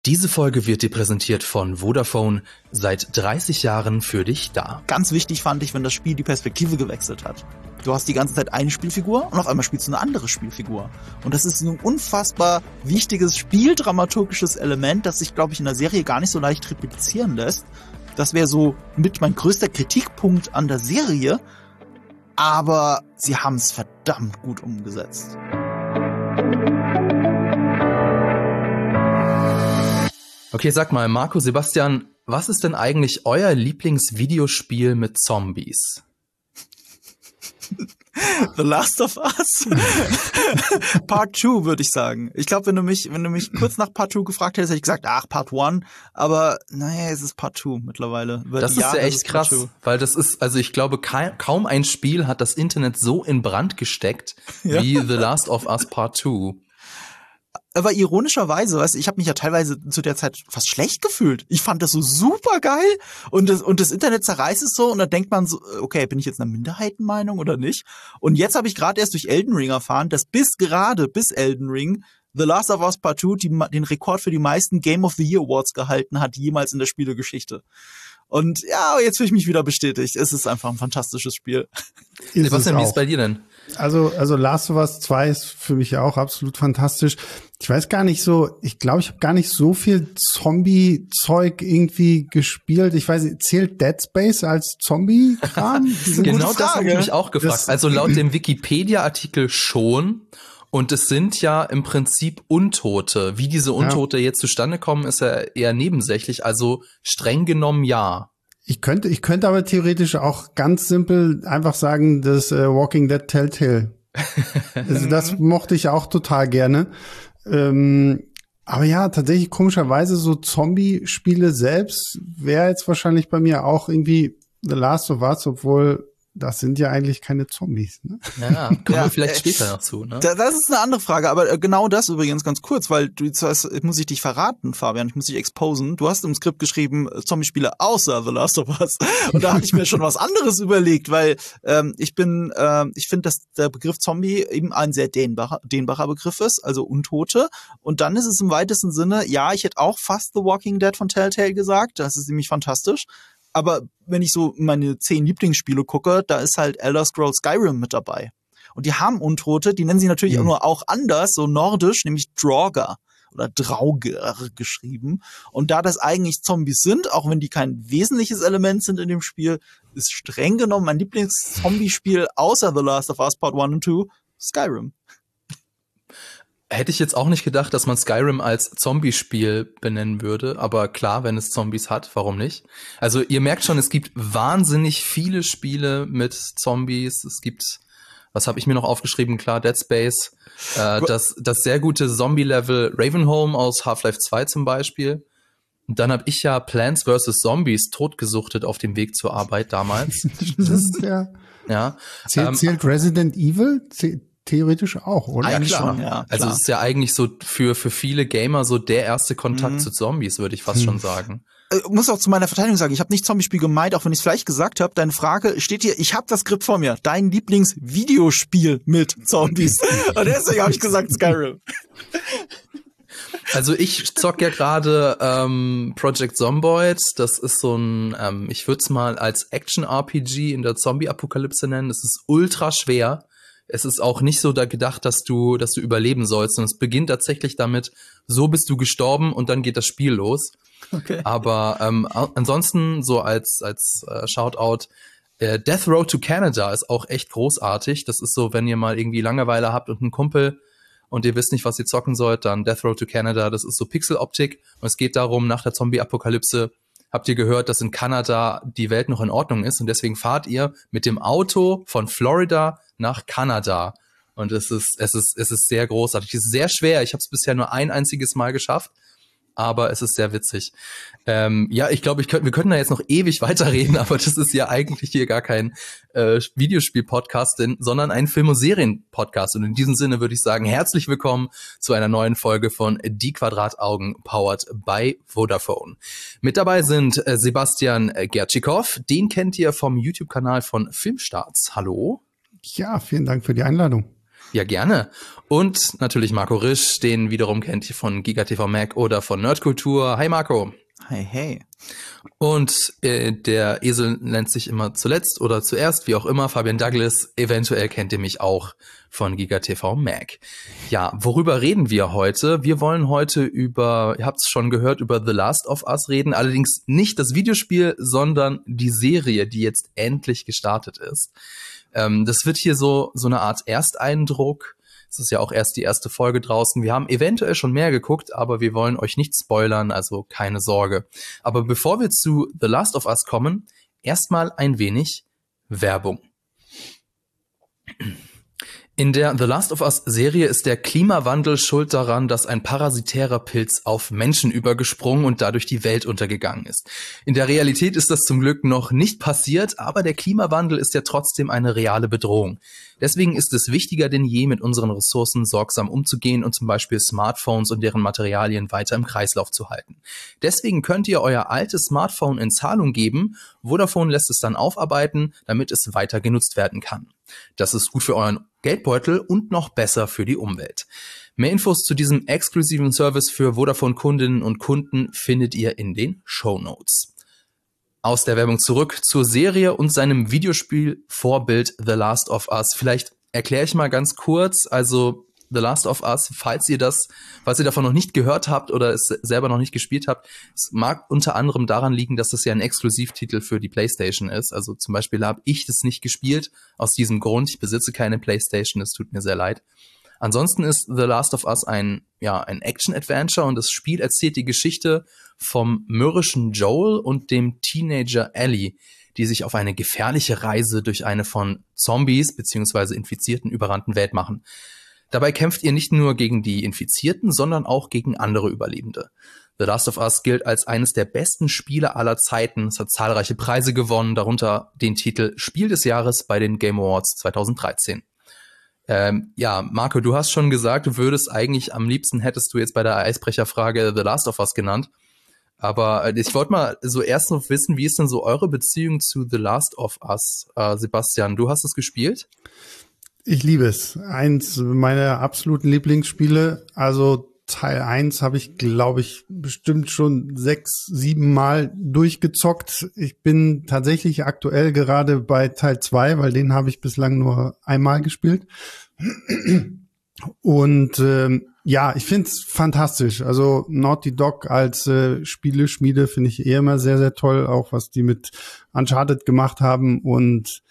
Diese Folge wird dir präsentiert von Vodafone, seit 30 Jahren für dich da. Ganz wichtig fand ich, wenn das Spiel die Perspektive gewechselt hat. Du hast die ganze Zeit eine Spielfigur und auf einmal spielst du eine andere Spielfigur. Und das ist ein unfassbar wichtiges spieldramaturgisches Element, das sich, glaube ich, in der Serie gar nicht so leicht replizieren lässt. Das wäre so mit mein größter Kritikpunkt an der Serie. Aber sie haben es verdammt gut umgesetzt. Okay, sag mal, Marco, Sebastian, was ist denn eigentlich euer Lieblingsvideospiel mit Zombies? The Last of Us. Part 2, würde ich sagen. Ich glaube, wenn du mich kurz nach Part 2 gefragt hättest, hätte ich gesagt, Part 1. Aber naja, es ist Part 2 mittlerweile. Das ist ja echt krass, weil das ist, also ich glaube, kaum ein Spiel hat das Internet so in Brand gesteckt wie The Last of Us Part 2. Aber ironischerweise, weißt du, ich habe mich ja teilweise zu der Zeit fast schlecht gefühlt. Ich fand das so super geil und das Internet zerreißt es so und da denkt man so, okay, bin ich jetzt einer Minderheitenmeinung oder nicht? Und jetzt habe ich gerade erst durch Elden Ring erfahren, dass bis Elden Ring The Last of Us Part 2 den Rekord für die meisten Game of the Year Awards gehalten hat, jemals in der Spielegeschichte. Und ja, jetzt fühle ich mich wieder bestätigt. Es ist einfach ein fantastisches Spiel. Sebastian, wie ist es bei dir denn? Also Last of Us 2 ist für mich ja auch absolut fantastisch. Ich weiß gar nicht so, ich glaube, ich habe gar nicht so viel Zombie-Zeug irgendwie gespielt. Ich weiß nicht, zählt Dead Space als Zombie-Kram? Genau das habe ich mich auch gefragt. Also laut dem Wikipedia-Artikel schon. Und es sind ja im Prinzip Untote. Wie diese Untote jetzt zustande kommen, ist ja eher nebensächlich. Also streng genommen ja. Ich könnte aber theoretisch auch ganz simpel einfach sagen, das Walking Dead Telltale. Also das mochte ich auch total gerne. Aber ja, tatsächlich komischerweise so Zombie-Spiele selbst wäre jetzt wahrscheinlich bei mir auch irgendwie The Last of Us, obwohl das sind ja eigentlich keine Zombies, ne? Ja, kommen wir vielleicht später noch zu, ne? Das ist eine andere Frage, aber genau das übrigens ganz kurz, weil muss ich dich verraten, Fabian, ich muss dich exposen. Du hast im Skript geschrieben, Zombie-Spiele außer The Last of Us. Und da hatte ich mir schon was anderes überlegt, weil ich finde, dass der Begriff Zombie eben ein sehr dehnbarer Begriff ist, also Untote. Und dann ist es im weitesten Sinne, ja, ich hätte auch fast The Walking Dead von Telltale gesagt, das ist nämlich fantastisch. Aber wenn ich so meine 10 Lieblingsspiele gucke, da ist halt Elder Scrolls Skyrim mit dabei. Und die haben Untote, die nennen sie natürlich nur auch anders, so nordisch, nämlich Draugr oder Draugr geschrieben. Und da das eigentlich Zombies sind, auch wenn die kein wesentliches Element sind in dem Spiel, ist streng genommen mein Lieblings-Zombie-Spiel außer The Last of Us Part 1 und 2 Skyrim. Hätte ich jetzt auch nicht gedacht, dass man Skyrim als Zombie-Spiel benennen würde, aber klar, wenn es Zombies hat, warum nicht? Also ihr merkt schon, es gibt wahnsinnig viele Spiele mit Zombies. Es gibt, was habe ich mir noch aufgeschrieben? Klar, Dead Space, das sehr gute Zombie-Level Ravenholm aus Half-Life 2 zum Beispiel. Und dann habe ich ja Plants vs. Zombies totgesuchtet auf dem Weg zur Arbeit damals. Ja. Zählt Resident Evil? Theoretisch auch, oder? Ja, Eigentlich klar. schon, ja. Also es ist ja eigentlich so für viele Gamer so der erste Kontakt zu Zombies, würde ich fast schon sagen. Ich muss auch zu meiner Verteidigung sagen, ich habe nicht Zombie-Spiel gemeint, auch wenn ich es vielleicht gesagt habe. Deine Frage steht hier, ich habe das Skript vor mir. Dein Lieblingsvideospiel mit Zombies. Und deswegen habe ich gesagt Skyrim. Also ich zock ja gerade Project Zomboid. Das ist so ein, ich würde es mal als Action-RPG in der Zombie-Apokalypse nennen. Das ist ultra schwer. Es ist auch nicht so da gedacht, dass du überleben sollst. Und es beginnt tatsächlich damit, so bist du gestorben und dann geht das Spiel los. Okay. Aber ansonsten so als Shoutout, Death Road to Canada ist auch echt großartig. Das ist so, wenn ihr mal irgendwie Langeweile habt und einen Kumpel und ihr wisst nicht, was ihr zocken sollt, dann Death Road to Canada. Das ist so Pixeloptik und es geht darum, nach der Zombie-Apokalypse habt ihr gehört, dass in Kanada die Welt noch in Ordnung ist und deswegen fahrt ihr mit dem Auto von Florida nach Kanada. Und es ist sehr großartig. Es ist sehr schwer. Ich habe es bisher nur ein einziges Mal geschafft. Aber es ist sehr witzig. Ja, ich glaube, wir könnten da jetzt noch ewig weiterreden, aber das ist ja eigentlich hier gar kein Videospiel-Podcast, sondern ein Film- und Serien-Podcast. Und in diesem Sinne würde ich sagen, herzlich willkommen zu einer neuen Folge von Die Quadrataugen, powered by Vodafone. Mit dabei sind Sebastian Gertschikow. Den kennt ihr vom YouTube-Kanal von Filmstarts. Hallo. Ja, vielen Dank für die Einladung. Ja, gerne. Und natürlich Marco Risch, den wiederum kennt ihr von GigaTV Mac oder von Nerdkultur. Hi Marco. Hey, hey. Und der Esel nennt sich immer zuletzt oder zuerst, wie auch immer, Fabian Douglas. Eventuell kennt ihr mich auch von GigaTV Mac. Ja, worüber reden wir heute? Wir wollen heute über, ihr habt es schon gehört, über The Last of Us reden. Allerdings nicht das Videospiel, sondern die Serie, die jetzt endlich gestartet ist. Das wird hier so eine Art Ersteindruck. Es ist ja auch erst die erste Folge draußen. Wir haben eventuell schon mehr geguckt, aber wir wollen euch nicht spoilern, also keine Sorge. Aber bevor wir zu The Last of Us kommen, erstmal ein wenig Werbung. In der The Last of Us Serie ist der Klimawandel schuld daran, dass ein parasitärer Pilz auf Menschen übergesprungen und dadurch die Welt untergegangen ist. In der Realität ist das zum Glück noch nicht passiert, aber der Klimawandel ist ja trotzdem eine reale Bedrohung. Deswegen ist es wichtiger denn je, mit unseren Ressourcen sorgsam umzugehen und zum Beispiel Smartphones und deren Materialien weiter im Kreislauf zu halten. Deswegen könnt ihr euer altes Smartphone in Zahlung geben. Vodafone lässt es dann aufarbeiten, damit es weiter genutzt werden kann. Das ist gut für euren Geldbeutel und noch besser für die Umwelt. Mehr Infos zu diesem exklusiven Service für Vodafone-Kundinnen und Kunden findet ihr in den Shownotes. Aus der Werbung zurück zur Serie und seinem Videospiel-Vorbild The Last of Us. Vielleicht erkläre ich mal ganz kurz, also The Last of Us, falls ihr davon noch nicht gehört habt oder es selber noch nicht gespielt habt, es mag unter anderem daran liegen, dass es ja ein Exklusivtitel für die PlayStation ist. Also zum Beispiel habe ich das nicht gespielt, aus diesem Grund. Ich besitze keine PlayStation, es tut mir sehr leid. Ansonsten ist The Last of Us ein Action-Adventure und das Spiel erzählt die Geschichte vom mürrischen Joel und dem Teenager Ellie, die sich auf eine gefährliche Reise durch eine von Zombies bzw. Infizierten überrannten Welt machen. Dabei kämpft ihr nicht nur gegen die Infizierten, sondern auch gegen andere Überlebende. The Last of Us gilt als eines der besten Spiele aller Zeiten. Es hat zahlreiche Preise gewonnen, darunter den Titel Spiel des Jahres bei den Game Awards 2013. Marco, du hast schon gesagt, du würdest eigentlich am liebsten, hättest du jetzt bei der Eisbrecherfrage The Last of Us genannt. Aber ich wollte mal so erst noch wissen, wie ist denn so eure Beziehung zu The Last of Us? Sebastian, du hast es gespielt? Ich liebe es. Eins meiner absoluten Lieblingsspiele. Also Teil 1 habe ich, glaube ich, bestimmt schon 6, 7 Mal durchgezockt. Ich bin tatsächlich aktuell gerade bei Teil 2, weil den habe ich bislang nur einmal gespielt. Und ich finde es fantastisch. Also Naughty Dog als Spieleschmiede finde ich immer sehr, sehr toll, auch was die mit Uncharted gemacht haben. Und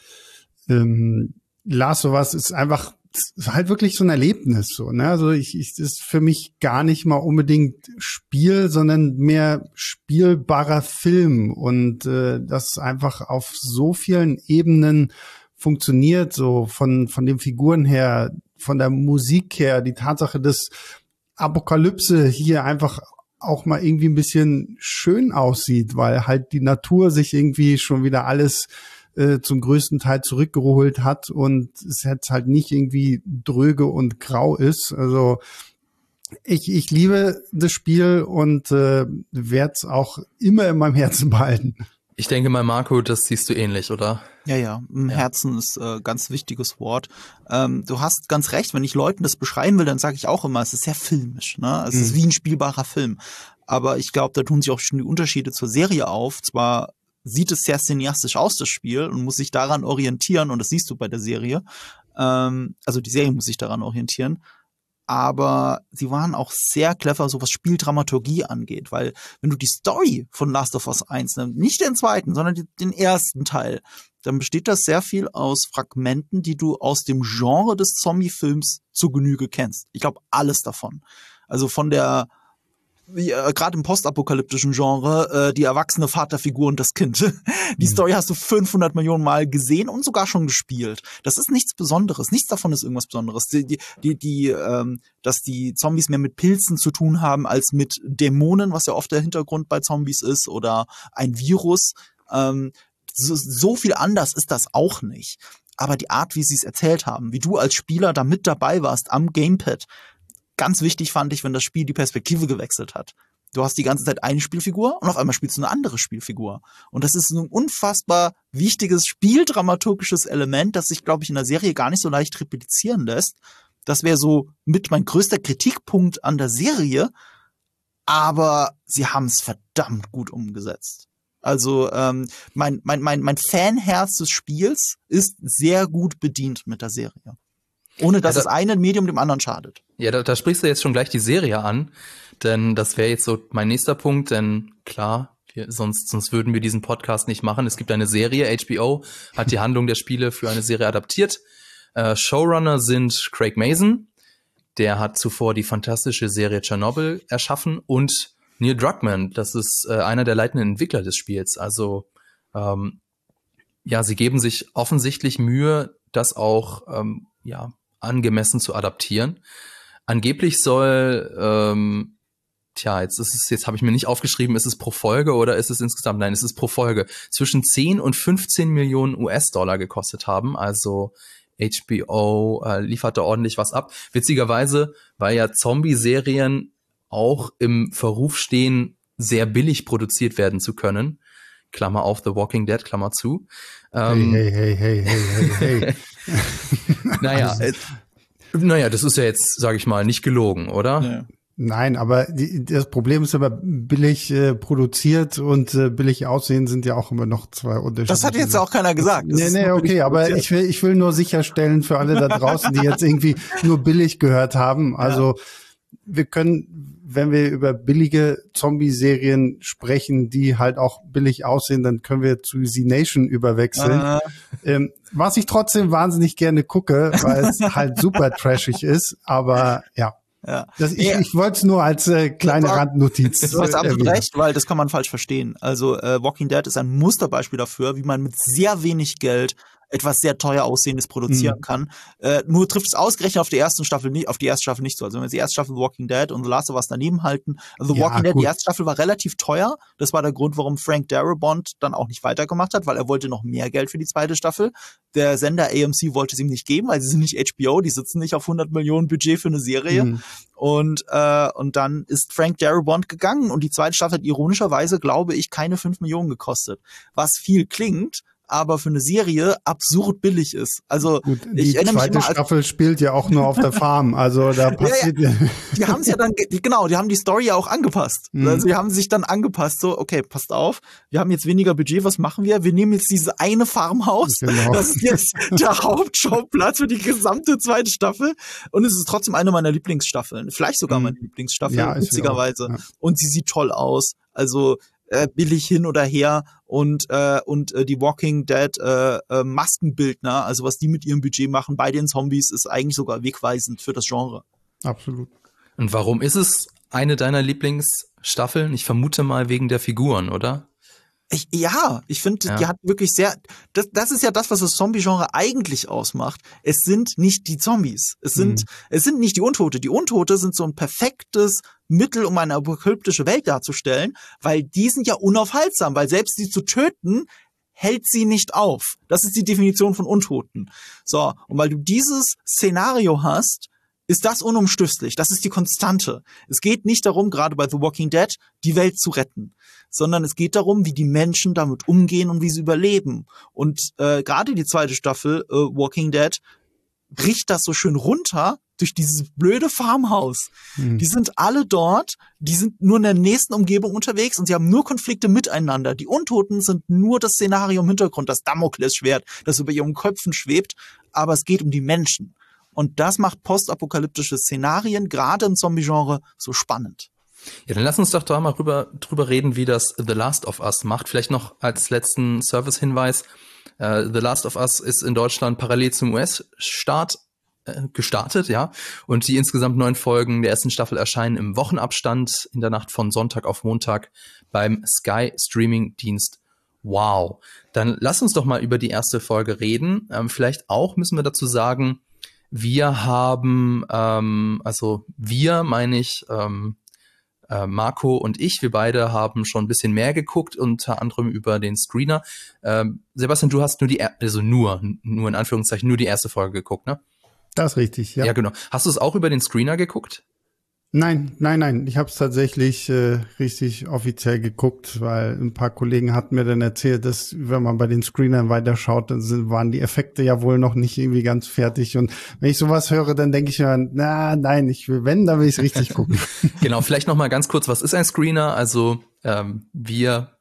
Last of Us ist einfach halt wirklich so ein Erlebnis, so, ne? Also ist für mich gar nicht mal unbedingt Spiel, sondern mehr spielbarer Film und das einfach auf so vielen Ebenen funktioniert, so von den Figuren her, von der Musik her, die Tatsache, dass Apokalypse hier einfach auch mal irgendwie ein bisschen schön aussieht, weil halt die Natur sich irgendwie schon wieder alles zum größten Teil zurückgeholt hat und es jetzt halt nicht irgendwie dröge und grau ist. Also ich liebe das Spiel und werde es auch immer in meinem Herzen behalten. Ich denke mal, Marco, das siehst du ähnlich, oder? Ja, im Herzen ist ganz wichtiges Wort. Du hast ganz recht, wenn ich Leuten das beschreiben will, dann sage ich auch immer, es ist sehr filmisch, ne? Es ist wie ein spielbarer Film. Aber ich glaube, da tun sich auch schon die Unterschiede zur Serie auf. Zwar sieht es sehr cineastisch aus, das Spiel, und muss sich daran orientieren, und das siehst du bei der Serie. Also die Serie muss sich daran orientieren. Aber sie waren auch sehr clever, so was Spieldramaturgie angeht, weil wenn du die Story von Last of Us 1 nimmst, nicht den zweiten, sondern den ersten Teil, dann besteht das sehr viel aus Fragmenten, die du aus dem Genre des Zombie-Films zur Genüge kennst. Ich glaube, alles davon. Also von der gerade im postapokalyptischen Genre, die erwachsene Vaterfigur und das Kind. Die Story hast du 500 Millionen Mal gesehen und sogar schon gespielt. Das ist nichts Besonderes. Nichts davon ist irgendwas Besonderes. Dass die Zombies mehr mit Pilzen zu tun haben als mit Dämonen, was ja oft der Hintergrund bei Zombies ist, oder ein Virus. So viel anders ist das auch nicht. Aber die Art, wie sie es erzählt haben, wie du als Spieler da mit dabei warst am Gamepad, ganz wichtig fand ich, wenn das Spiel die Perspektive gewechselt hat. Du hast die ganze Zeit eine Spielfigur und auf einmal spielst du eine andere Spielfigur. Und das ist ein unfassbar wichtiges spieldramaturgisches Element, das sich, glaube ich, in der Serie gar nicht so leicht replizieren lässt. Das wäre so mit mein größter Kritikpunkt an der Serie. Aber sie haben es verdammt gut umgesetzt. Also mein Fanherz des Spiels ist sehr gut bedient mit der Serie. Ohne dass das eine Medium dem anderen schadet. Ja, da sprichst du jetzt schon gleich die Serie an, denn das wäre jetzt so mein nächster Punkt, denn klar, sonst würden wir diesen Podcast nicht machen. Es gibt eine Serie, HBO hat die Handlung der Spiele für eine Serie adaptiert. Showrunner sind Craig Mazin, der hat zuvor die fantastische Serie Chernobyl erschaffen, und Neil Druckmann, das ist einer der leitenden Entwickler des Spiels. Also sie geben sich offensichtlich Mühe, das auch angemessen zu adaptieren. Angeblich soll, jetzt habe ich mir nicht aufgeschrieben, ist es pro Folge oder ist es insgesamt? Nein, es ist pro Folge. Zwischen 10 und 15 Millionen US-Dollar gekostet haben. Also HBO liefert da ordentlich was ab. Witzigerweise, weil ja Zombie-Serien auch im Verruf stehen, sehr billig produziert werden zu können. Klammer auf, The Walking Dead, Klammer zu. Hey. Naja, das ist ja jetzt, sage ich mal, nicht gelogen, oder? Ja. Nein, aber das Problem ist aber, billig produziert und billig aussehen sind ja auch immer noch zwei Unterschiede. Das hat jetzt auch keiner gesagt. Nee, okay, aber ich will nur sicherstellen für alle da draußen, die jetzt irgendwie nur billig gehört haben. Also wir können, wenn wir über billige Zombie-Serien sprechen, die halt auch billig aussehen, dann können wir zu Z-Nation überwechseln. Was ich trotzdem wahnsinnig gerne gucke, weil es halt super trashig ist, aber ja. Ja. Ich wollte es nur als kleine Randnotiz. Du hast absolut recht, weil das kann man falsch verstehen. Also Walking Dead ist ein Musterbeispiel dafür, wie man mit sehr wenig Geld etwas sehr teuer Aussehendes produzieren kann. Nur trifft es ausgerechnet auf die erste Staffel nicht so. Also wenn wir die erste Staffel Walking Dead und The Last of Us daneben halten, also Walking Dead, die erste Staffel war relativ teuer. Das war der Grund, warum Frank Darabont dann auch nicht weitergemacht hat, weil er wollte noch mehr Geld für die zweite Staffel. Der Sender AMC wollte es ihm nicht geben, weil sie sind nicht HBO, die sitzen nicht auf 100 Millionen Budget für eine Serie. Und dann ist Frank Darabont gegangen und die zweite Staffel hat ironischerweise, glaube ich, keine 5 Millionen gekostet. Was viel klingt, aber für eine Serie absurd billig ist. Also gut, die zweite Staffel spielt ja auch nur auf der Farm, also da passiert Die haben es ja dann, die haben die Story ja auch angepasst. Also die haben sich dann angepasst, so, okay, passt auf, wir haben jetzt weniger Budget, was machen wir? Wir nehmen jetzt diese eine Farmhaus, das ist jetzt der Hauptschauplatz für die gesamte zweite Staffel, und es ist trotzdem eine meiner Lieblingsstaffeln, vielleicht sogar meine Lieblingsstaffel, witzigerweise. Ja. Und sie sieht toll aus, also billig hin oder her, und die Walking Dead Maskenbildner, also was die mit ihrem Budget machen bei den Zombies, ist eigentlich sogar wegweisend für das Genre. Absolut. Und warum ist es eine deiner Lieblingsstaffeln? Ich vermute mal wegen der Figuren, oder? Ich finde, die hat wirklich das ist ja das, was das Zombie-Genre eigentlich ausmacht. Es sind nicht die Zombies. Es sind nicht die Untote. Die Untote sind so ein perfektes Mittel, um eine apokalyptische Welt darzustellen, weil die sind ja unaufhaltsam, weil selbst sie zu töten, hält sie nicht auf. Das ist die Definition von Untoten. So, und weil du dieses Szenario hast, ist das unumstößlich. Das ist die Konstante. Es geht nicht darum, gerade bei The Walking Dead, die Welt zu retten, sondern es geht darum, wie die Menschen damit umgehen und wie sie überleben. Und gerade die zweite Staffel Walking Dead bricht das so schön runter durch dieses blöde Farmhaus. Die sind alle dort, die sind nur in der nächsten Umgebung unterwegs und sie haben nur Konflikte miteinander. Die Untoten sind nur das Szenario im Hintergrund, das Damoklesschwert, das über ihren Köpfen schwebt, aber es geht um die Menschen. Und das macht postapokalyptische Szenarien, gerade im Zombie-Genre, so spannend. Ja, dann lass uns doch da mal drüber reden, wie das The Last of Us macht. Vielleicht noch als letzten Service-Hinweis. The Last of Us ist in Deutschland parallel zum US-Start gestartet, ja. Und die insgesamt 9 Folgen der ersten Staffel erscheinen im Wochenabstand in der Nacht von Sonntag auf Montag beim Sky Streaming-Dienst. Wow. Dann lass uns doch mal über die erste Folge reden. Vielleicht auch müssen wir dazu sagen, wir haben, Marco und ich, wir beide haben schon ein bisschen mehr geguckt, unter anderem über den Screener. Sebastian, du hast nur in Anführungszeichen, nur die erste Folge geguckt, ne? Das ist richtig, ja. Ja, genau. Hast du es auch über den Screener geguckt? Nein. Ich habe es tatsächlich richtig offiziell geguckt, weil ein paar Kollegen hatten mir dann erzählt, dass wenn man bei den Screenern weiterschaut, dann waren die Effekte ja wohl noch nicht irgendwie ganz fertig. Und wenn ich sowas höre, dann denke ich mir, nein, dann will ich richtig gucken. Genau, vielleicht noch mal ganz kurz, was ist ein Screener? Also wir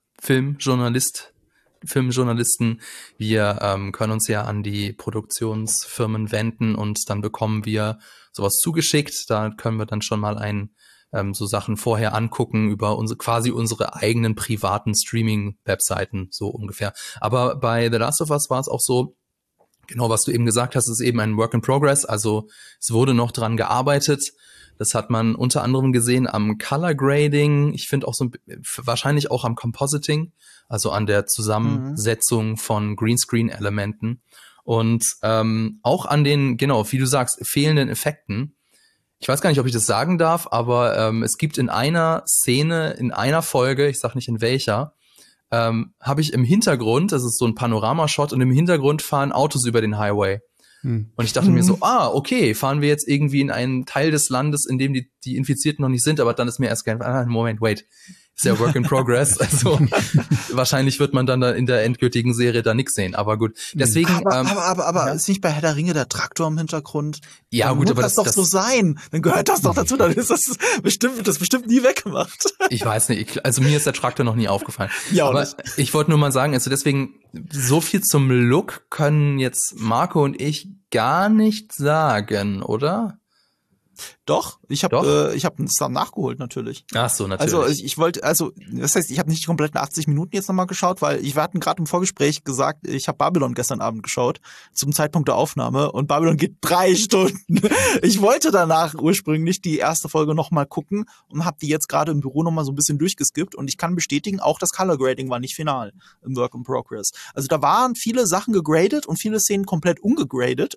Filmjournalisten, wir können uns ja an die Produktionsfirmen wenden und dann bekommen wir sowas zugeschickt. Da können wir dann schon mal so Sachen vorher angucken über unsere eigenen privaten Streaming-Webseiten, so ungefähr. Aber bei The Last of Us war es auch so, genau was du eben gesagt hast, ist eben ein Work in Progress. Also es wurde noch dran gearbeitet. Das hat man unter anderem gesehen am Color Grading. Ich finde auch wahrscheinlich auch am Compositing, also an der Zusammensetzung von Greenscreen-Elementen und auch an den, genau, wie du sagst, fehlenden Effekten. Ich weiß gar nicht, ob ich das sagen darf, aber es gibt in einer Szene, in einer Folge, ich sag nicht in welcher, habe ich im Hintergrund, das ist so ein Panoramashot und im Hintergrund fahren Autos über den Highway. Und ich dachte mir so, okay, fahren wir jetzt irgendwie in einen Teil des Landes, in dem die Infizierten noch nicht sind, aber dann ist mir erst Moment, wait, ist ja Work in Progress, also wahrscheinlich wird man dann da in der endgültigen Serie da nichts sehen, aber gut. Deswegen, aber ist nicht bei Herr der Ringe der Traktor im Hintergrund? Ja, dann gut, muss aber das doch so sein. Dann gehört das doch dazu, dann ist das bestimmt nie weggemacht. Ich weiß nicht, also mir ist der Traktor noch nie aufgefallen. Ja, aber ich wollte nur mal sagen, also deswegen, so viel zum Look können jetzt Marco und ich gar nicht sagen, oder? Doch, ich habe es dann nachgeholt natürlich. Ach so, natürlich. Also das heißt, ich habe nicht die kompletten 80 Minuten jetzt nochmal geschaut, weil wir hatten gerade im Vorgespräch gesagt, ich habe Babylon gestern Abend geschaut, zum Zeitpunkt der Aufnahme, und Babylon geht 3 Stunden. Ich wollte danach ursprünglich die erste Folge nochmal gucken und habe die jetzt gerade im Büro nochmal so ein bisschen durchgeskippt, und ich kann bestätigen, auch das Color Grading war nicht final im Work in Progress. Also da waren viele Sachen gegradet und viele Szenen komplett ungegradet,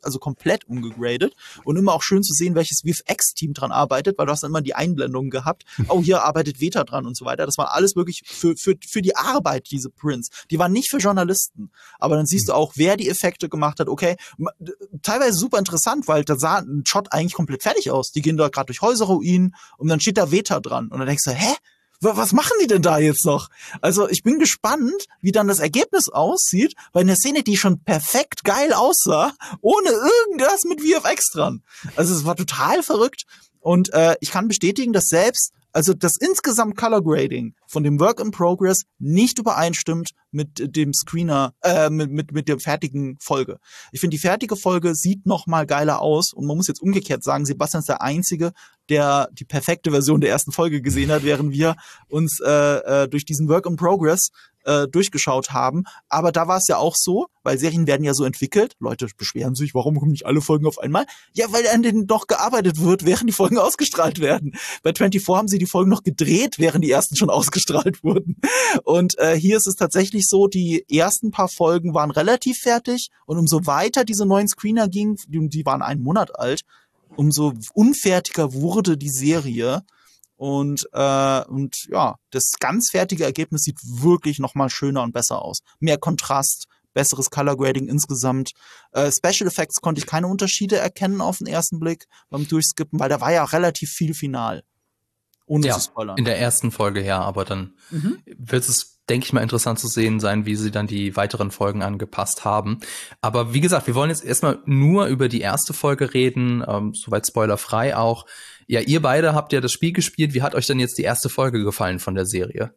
und immer auch schön zu sehen, welches VFX-Team dran arbeitet, weil du hast dann immer die Einblendungen gehabt, hier arbeitet Veta dran und so weiter. Das war alles wirklich für die Arbeit, diese Prints. Die waren nicht für Journalisten. Aber dann siehst du auch, wer die Effekte gemacht hat. Okay, teilweise super interessant, weil da sah ein Shot eigentlich komplett fertig aus. Die gehen da gerade durch Häuserruinen und dann steht da Veta dran. Und dann denkst du, was machen die denn da jetzt noch? Also ich bin gespannt, wie dann das Ergebnis aussieht, weil in der Szene, die schon perfekt geil aussah, ohne irgendwas mit VFX dran. Also es war total verrückt. Und ich kann bestätigen, dass also das insgesamt Color Grading von dem Work in Progress nicht übereinstimmt mit dem Screener, mit der fertigen Folge. Ich finde, die fertige Folge sieht noch mal geiler aus, und man muss jetzt umgekehrt sagen, Sebastian ist der Einzige, der die perfekte Version der ersten Folge gesehen hat, während wir uns durch diesen Work in Progress durchgeschaut haben. Aber da war es ja auch so, weil Serien werden ja so entwickelt. Leute beschweren sich, warum kommen nicht alle Folgen auf einmal? Ja, weil an denen doch gearbeitet wird, während die Folgen ausgestrahlt werden. Bei 24 haben sie die Folgen noch gedreht, während die ersten schon ausgestrahlt wurden. Und hier ist es tatsächlich so, die ersten paar Folgen waren relativ fertig, und umso weiter diese neuen Screener gingen, die waren 1 Monat alt, umso unfertiger wurde die Serie. Und ja, das ganz fertige Ergebnis sieht wirklich noch mal schöner und besser aus. Mehr Kontrast, besseres Color Grading insgesamt. Special Effects konnte ich keine Unterschiede erkennen auf den ersten Blick beim Durchskippen, weil da war ja relativ viel final. Ohne zu spoilern. In der ersten Folge, ja, aber dann wird es, denke ich mal, interessant zu sehen sein, wie sie dann die weiteren Folgen angepasst haben. Aber wie gesagt, wir wollen jetzt erstmal nur über die erste Folge reden, soweit spoilerfrei auch. Ja, ihr beide habt ja das Spiel gespielt. Wie hat euch denn jetzt die erste Folge gefallen von der Serie?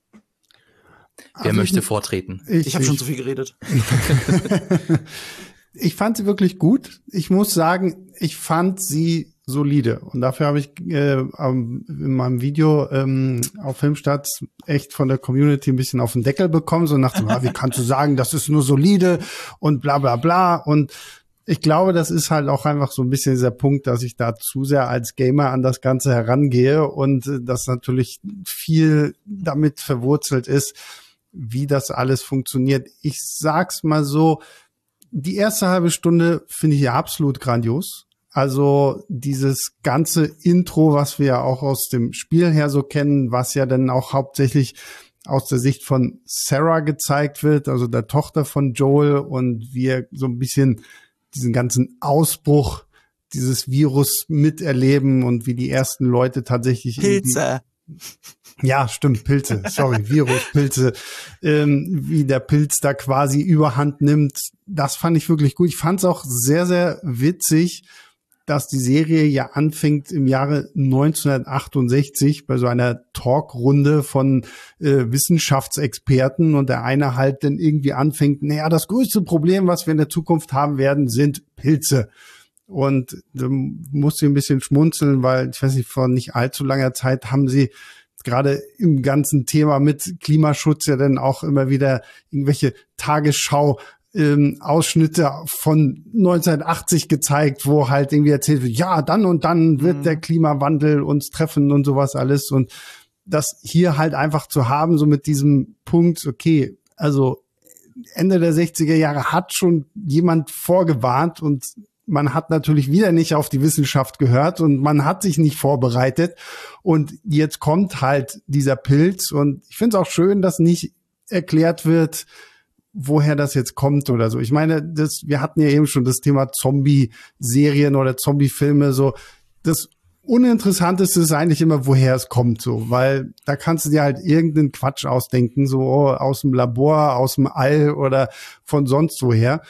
Wer möchte vortreten? Ich habe schon zu viel geredet. Ich fand sie wirklich gut. Ich muss sagen, ich fand sie solide. Und dafür habe ich in meinem Video auf Filmstarts echt von der Community ein bisschen auf den Deckel bekommen. So nach dem, wie kannst du sagen, das ist nur solide und bla bla bla. Und ich glaube, das ist halt auch einfach so ein bisschen dieser Punkt, dass ich da zu sehr als Gamer an das Ganze herangehe und das natürlich viel damit verwurzelt ist, wie das alles funktioniert. Ich sag's mal so, die erste halbe Stunde finde ich ja absolut grandios. Also dieses ganze Intro, was wir ja auch aus dem Spiel her so kennen, was ja dann auch hauptsächlich aus der Sicht von Sarah gezeigt wird, also der Tochter von Joel, und wir so ein bisschen diesen ganzen Ausbruch dieses Virus miterleben und wie die ersten Leute tatsächlich Pilze. Ja, stimmt, Pilze. Sorry, Virus, Pilze. Wie der Pilz da quasi Überhand nimmt. Das fand ich wirklich gut. Ich fand es auch sehr, sehr witzig, dass die Serie ja anfängt im Jahre 1968 bei so einer Talkrunde von Wissenschaftsexperten und der eine halt dann irgendwie anfängt, naja, das größte Problem, was wir in der Zukunft haben werden, sind Pilze. Und da musste ich ein bisschen schmunzeln, weil, ich weiß nicht, vor nicht allzu langer Zeit haben sie gerade im ganzen Thema mit Klimaschutz ja dann auch immer wieder irgendwelche Tagesschau Ausschnitte von 1980 gezeigt, wo halt irgendwie erzählt wird, ja, dann und dann wird der Klimawandel uns treffen und sowas alles. Und das hier halt einfach zu haben, so mit diesem Punkt, okay, also Ende der 60er Jahre hat schon jemand vorgewarnt und man hat natürlich wieder nicht auf die Wissenschaft gehört und man hat sich nicht vorbereitet. Und jetzt kommt halt dieser Pilz und ich finde es auch schön, dass nicht erklärt wird, woher das jetzt kommt oder so. Ich meine, wir hatten ja eben schon das Thema Zombie-Serien oder Zombie-Filme, so. Das Uninteressanteste ist eigentlich immer, woher es kommt, so. Weil da kannst du dir halt irgendeinen Quatsch ausdenken, so aus dem Labor, aus dem All oder von sonst woher.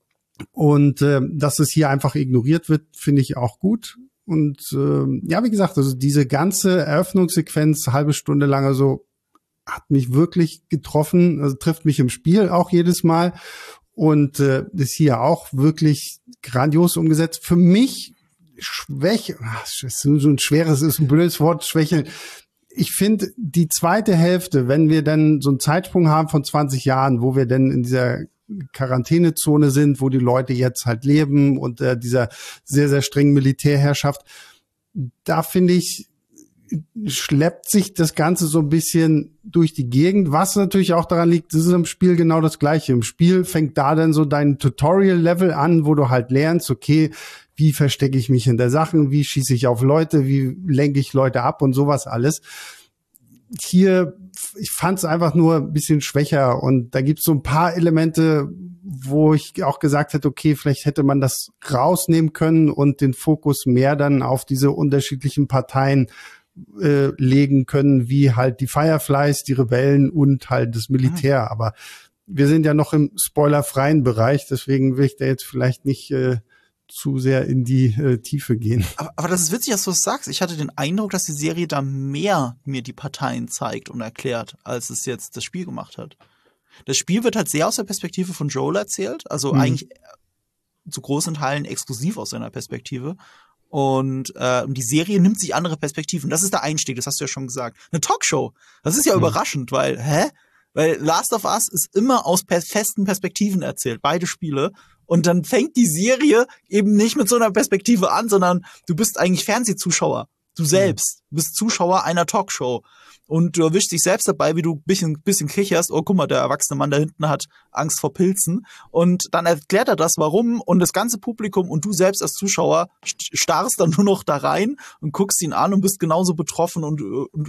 Und dass es hier einfach ignoriert wird, finde ich auch gut. Und ja, wie gesagt, also diese ganze Eröffnungssequenz, halbe Stunde lang, also hat mich wirklich getroffen, also trifft mich im Spiel auch jedes Mal und ist hier auch wirklich grandios umgesetzt. Für mich Schwäche, ist so ein schweres, ist ein blödes Wort, Schwäche. Ich finde, die zweite Hälfte, wenn wir dann so einen Zeitsprung haben von 20 Jahren, wo wir dann in dieser Quarantänezone sind, wo die Leute jetzt halt leben und dieser sehr, sehr strengen Militärherrschaft, da finde ich, schleppt sich das Ganze so ein bisschen durch die Gegend, was natürlich auch daran liegt, das ist im Spiel genau das Gleiche. Im Spiel fängt da dann so dein Tutorial-Level an, wo du halt lernst, okay, wie verstecke ich mich hinter Sachen, wie schieße ich auf Leute, wie lenke ich Leute ab und sowas alles. Hier, ich fand es einfach nur ein bisschen schwächer und da gibt es so ein paar Elemente, wo ich auch gesagt hätte, okay, vielleicht hätte man das rausnehmen können und den Fokus mehr dann auf diese unterschiedlichen Parteien legen können, wie halt die Fireflies, die Rebellen und halt das Militär. Aber wir sind ja noch im spoilerfreien Bereich, deswegen will ich da jetzt vielleicht nicht zu sehr in die Tiefe gehen. Aber das ist witzig, dass du das sagst. Ich hatte den Eindruck, dass die Serie da mehr mir die Parteien zeigt und erklärt, als es jetzt das Spiel gemacht hat. Das Spiel wird halt sehr aus der Perspektive von Joel erzählt, also eigentlich zu großen Teilen exklusiv aus seiner Perspektive. Und die Serie nimmt sich andere Perspektiven. Das ist der Einstieg, das hast du ja schon gesagt. Eine Talkshow, das ist ja überraschend, weil, Weil Last of Us ist immer aus festen Perspektiven erzählt, beide Spiele. Und dann fängt die Serie eben nicht mit so einer Perspektive an, sondern du bist eigentlich Fernsehzuschauer. Du selbst bist Zuschauer einer Talkshow. Und du erwischst dich selbst dabei, wie du ein bisschen kicherst. Oh, guck mal, der erwachsene Mann da hinten hat Angst vor Pilzen. Und dann erklärt er das, warum. Und das ganze Publikum und du selbst als Zuschauer starrst dann nur noch da rein und guckst ihn an und bist genauso betroffen und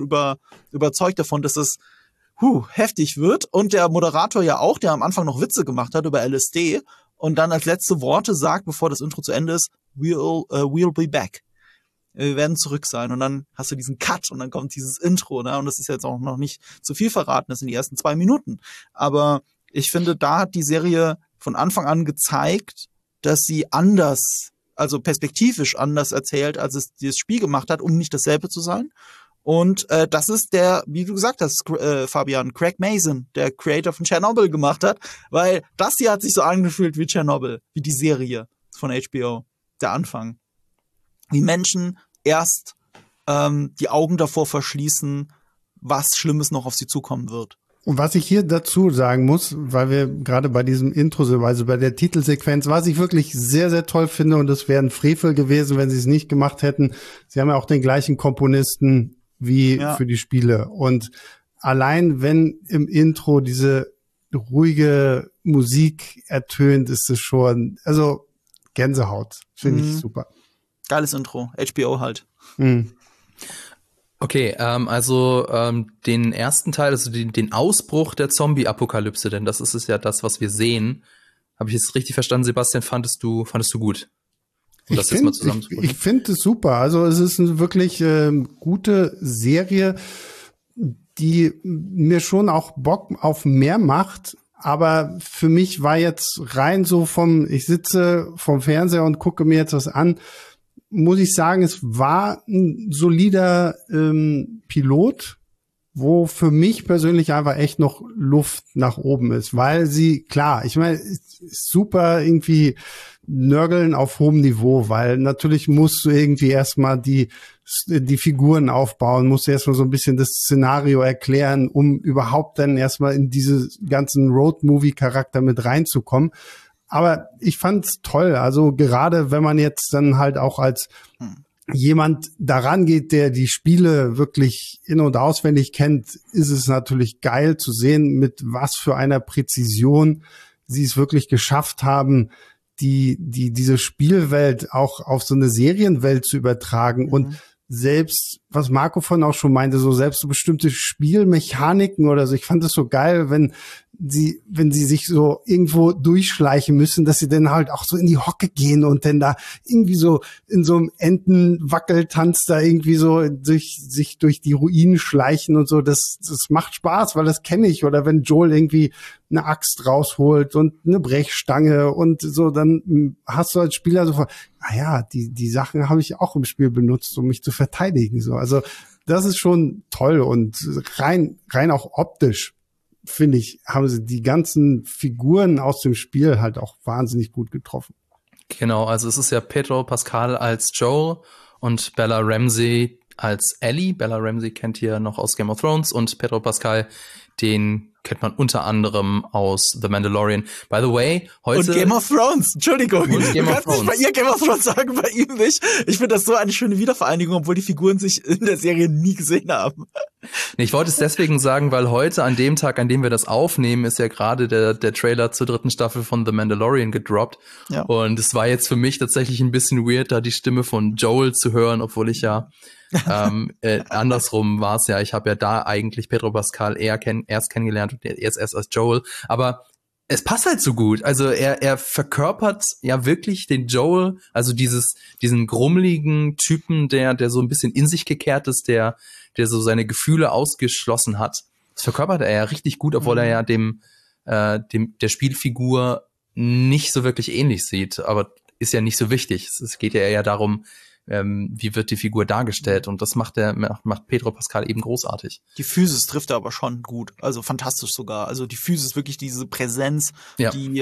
überzeugt davon, dass das heftig wird. Und der Moderator ja auch, der am Anfang noch Witze gemacht hat über LSD und dann als letzte Worte sagt, bevor das Intro zu Ende ist, we'll be back. Wir werden zurück sein. Und dann hast du diesen Cut und dann kommt dieses Intro, ne? Und das ist jetzt auch noch nicht zu viel verraten, das sind die ersten 2 Minuten. Aber ich finde, da hat die Serie von Anfang an gezeigt, dass sie anders, also perspektivisch anders erzählt, als es das Spiel gemacht hat, um nicht dasselbe zu sein. Und das ist der, wie du gesagt hast, Fabian, Craig Mazin, der Creator von Chernobyl gemacht hat, weil das hier hat sich so angefühlt wie Chernobyl, wie die Serie von HBO, der Anfang. Wie Menschen erst die Augen davor verschließen, was Schlimmes noch auf sie zukommen wird. Und was ich hier dazu sagen muss, weil wir gerade bei diesem Intro sind, also bei der Titelsequenz, was ich wirklich sehr, sehr toll finde, und es wäre ein Frevel gewesen, wenn sie es nicht gemacht hätten. Sie haben ja auch den gleichen Komponisten wie für die Spiele. Und allein wenn im Intro diese ruhige Musik ertönt, ist es schon, also Gänsehaut, finde ich super. Geiles Intro, HBO halt. Okay, den ersten Teil, also den Ausbruch der Zombie-Apokalypse, denn das ist es ja das, was wir sehen. Habe ich jetzt richtig verstanden, Sebastian, fandest du gut? um das jetzt mal zusammenzubringen. Ich finde es super. Also es ist eine wirklich gute Serie, die mir schon auch Bock auf mehr macht. Aber für mich war jetzt rein so ich sitze vom Fernseher und gucke mir jetzt was an, muss ich sagen, es war ein solider Pilot, wo für mich persönlich einfach echt noch Luft nach oben ist, weil sie, klar, ich meine, ist super irgendwie nörgeln auf hohem Niveau, weil natürlich musst du irgendwie erstmal die Figuren aufbauen, musst du erstmal so ein bisschen das Szenario erklären, um überhaupt dann erstmal in diese ganzen Road-Movie-Charakter mit reinzukommen. Aber ich fand's toll, also gerade wenn man jetzt dann halt auch als jemand daran geht, der die Spiele wirklich in- und auswendig kennt, ist es natürlich geil zu sehen, mit was für einer Präzision sie es wirklich geschafft haben, diese Spielwelt auch auf so eine Serienwelt zu übertragen und selbst, was Marco vorhin auch schon meinte, so selbst so bestimmte Spielmechaniken oder so. Ich fand es so geil, wenn sie sich so irgendwo durchschleichen müssen, dass sie dann halt auch so in die Hocke gehen und dann da irgendwie so in so einem Entenwackeltanz da irgendwie so sich durch die Ruinen schleichen und so. Das macht Spaß, weil das kenne ich. Oder wenn Joel irgendwie eine Axt rausholt und eine Brechstange und so, dann hast du als Spieler so, die Sachen habe ich auch im Spiel benutzt, um mich zu verteidigen. So, also das ist schon toll und rein auch optisch, finde ich, haben sie die ganzen Figuren aus dem Spiel halt auch wahnsinnig gut getroffen. Genau, also es ist ja Pedro Pascal als Joel und Bella Ramsey als Ellie. Bella Ramsey kennt ihr noch aus Game of Thrones und Pedro Pascal, den kennt man unter anderem aus The Mandalorian. By the way, heute... Und Game of Thrones, Entschuldigung. Und Game du of kannst nicht bei ihr Game of Thrones sagen, bei ihm nicht. Ich finde das so eine schöne Wiedervereinigung, obwohl die Figuren sich in der Serie nie gesehen haben. Nee, ich wollte es deswegen sagen, weil heute, an dem Tag, an dem wir das aufnehmen, ist ja gerade der Trailer zur 3. Staffel von The Mandalorian gedroppt. Ja. Und es war jetzt für mich tatsächlich ein bisschen weird, da die Stimme von Joel zu hören, obwohl ich ja andersrum war es ja. Ich habe ja da eigentlich Pedro Pascal erst kennengelernt und erst als Joel. Aber es passt halt so gut. Also er verkörpert ja wirklich den Joel, also diesen grummeligen Typen, der so ein bisschen in sich gekehrt ist, der so seine Gefühle ausgeschlossen hat. Das verkörpert er ja richtig gut, obwohl er ja der Spielfigur nicht so wirklich ähnlich sieht. Aber ist ja nicht so wichtig. Es geht ja eher darum, wie wird die Figur dargestellt, und das macht Pedro Pascal eben großartig. Die Physis trifft er aber schon gut, also fantastisch sogar. Also die Physis, wirklich diese Präsenz, die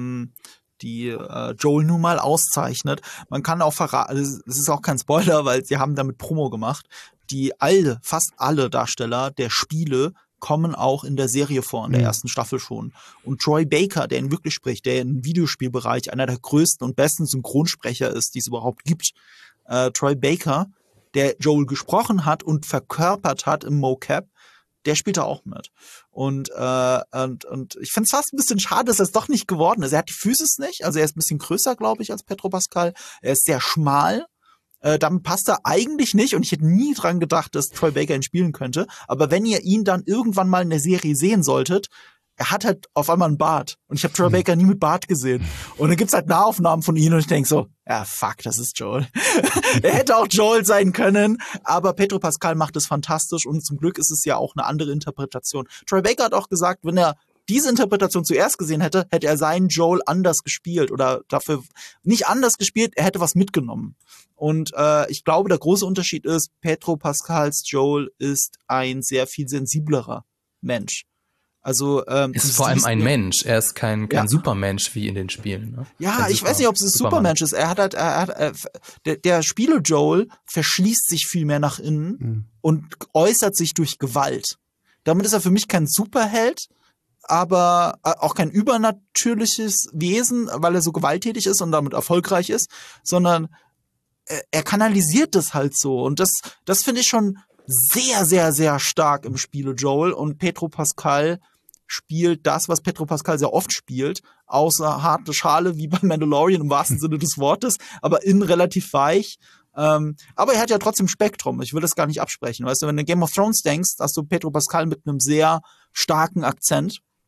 Joel nun mal auszeichnet. Man kann auch verraten, es ist auch kein Spoiler, weil sie haben damit Promo gemacht, fast alle Darsteller der Spiele kommen auch in der Serie vor, in der ersten Staffel schon. Und Troy Baker, der ihn wirklich spricht, der im Videospielbereich einer der größten und besten Synchronsprecher ist, die es überhaupt gibt, Troy Baker, der Joel gesprochen hat und verkörpert hat im Mocap, der spielt da auch mit. Und ich finde es fast ein bisschen schade, dass er es doch nicht geworden ist. Er hat die Physis nicht, also er ist ein bisschen größer, glaube ich, als Pedro Pascal. Er ist sehr schmal. Damit passt er eigentlich nicht, und ich hätte nie dran gedacht, dass Troy Baker ihn spielen könnte. Aber wenn ihr ihn dann irgendwann mal in der Serie sehen solltet, er hat halt auf einmal einen Bart. Und ich habe Troy Baker nie mit Bart gesehen. Und dann gibt's halt Nahaufnahmen von ihm und ich denke so, ja, fuck, das ist Joel. Er hätte auch Joel sein können, aber Pedro Pascal macht es fantastisch, und zum Glück ist es ja auch eine andere Interpretation. Troy Baker hat auch gesagt, wenn er diese Interpretation zuerst gesehen hätte, hätte er seinen Joel anders gespielt, oder dafür nicht anders gespielt, er hätte was mitgenommen. Und ich glaube, der große Unterschied ist, Pedro Pascals Joel ist ein sehr viel sensiblerer Mensch. Also ist vor allem ein Mensch. Er ist kein Supermensch wie in den Spielen. Ne? Ja, ich weiß nicht, ob es ein Supermensch ist. Der Spiele Joel verschließt sich viel mehr nach innen und äußert sich durch Gewalt. Damit ist er für mich kein Superheld, aber auch kein übernatürliches Wesen, weil er so gewalttätig ist und damit erfolgreich ist, sondern er kanalisiert das halt so. Und das finde ich schon sehr, sehr, sehr stark im Spiele Joel. Und Pedro Pascal spielt das, was Pedro Pascal sehr oft spielt, außer harte Schale, wie bei Mandalorian im wahrsten Sinne des Wortes, aber innen relativ weich. Aber er hat ja trotzdem Spektrum. Ich will das gar nicht absprechen. Weißt du, wenn du Game of Thrones denkst, hast du Pedro Pascal mit einem sehr starken Akzent.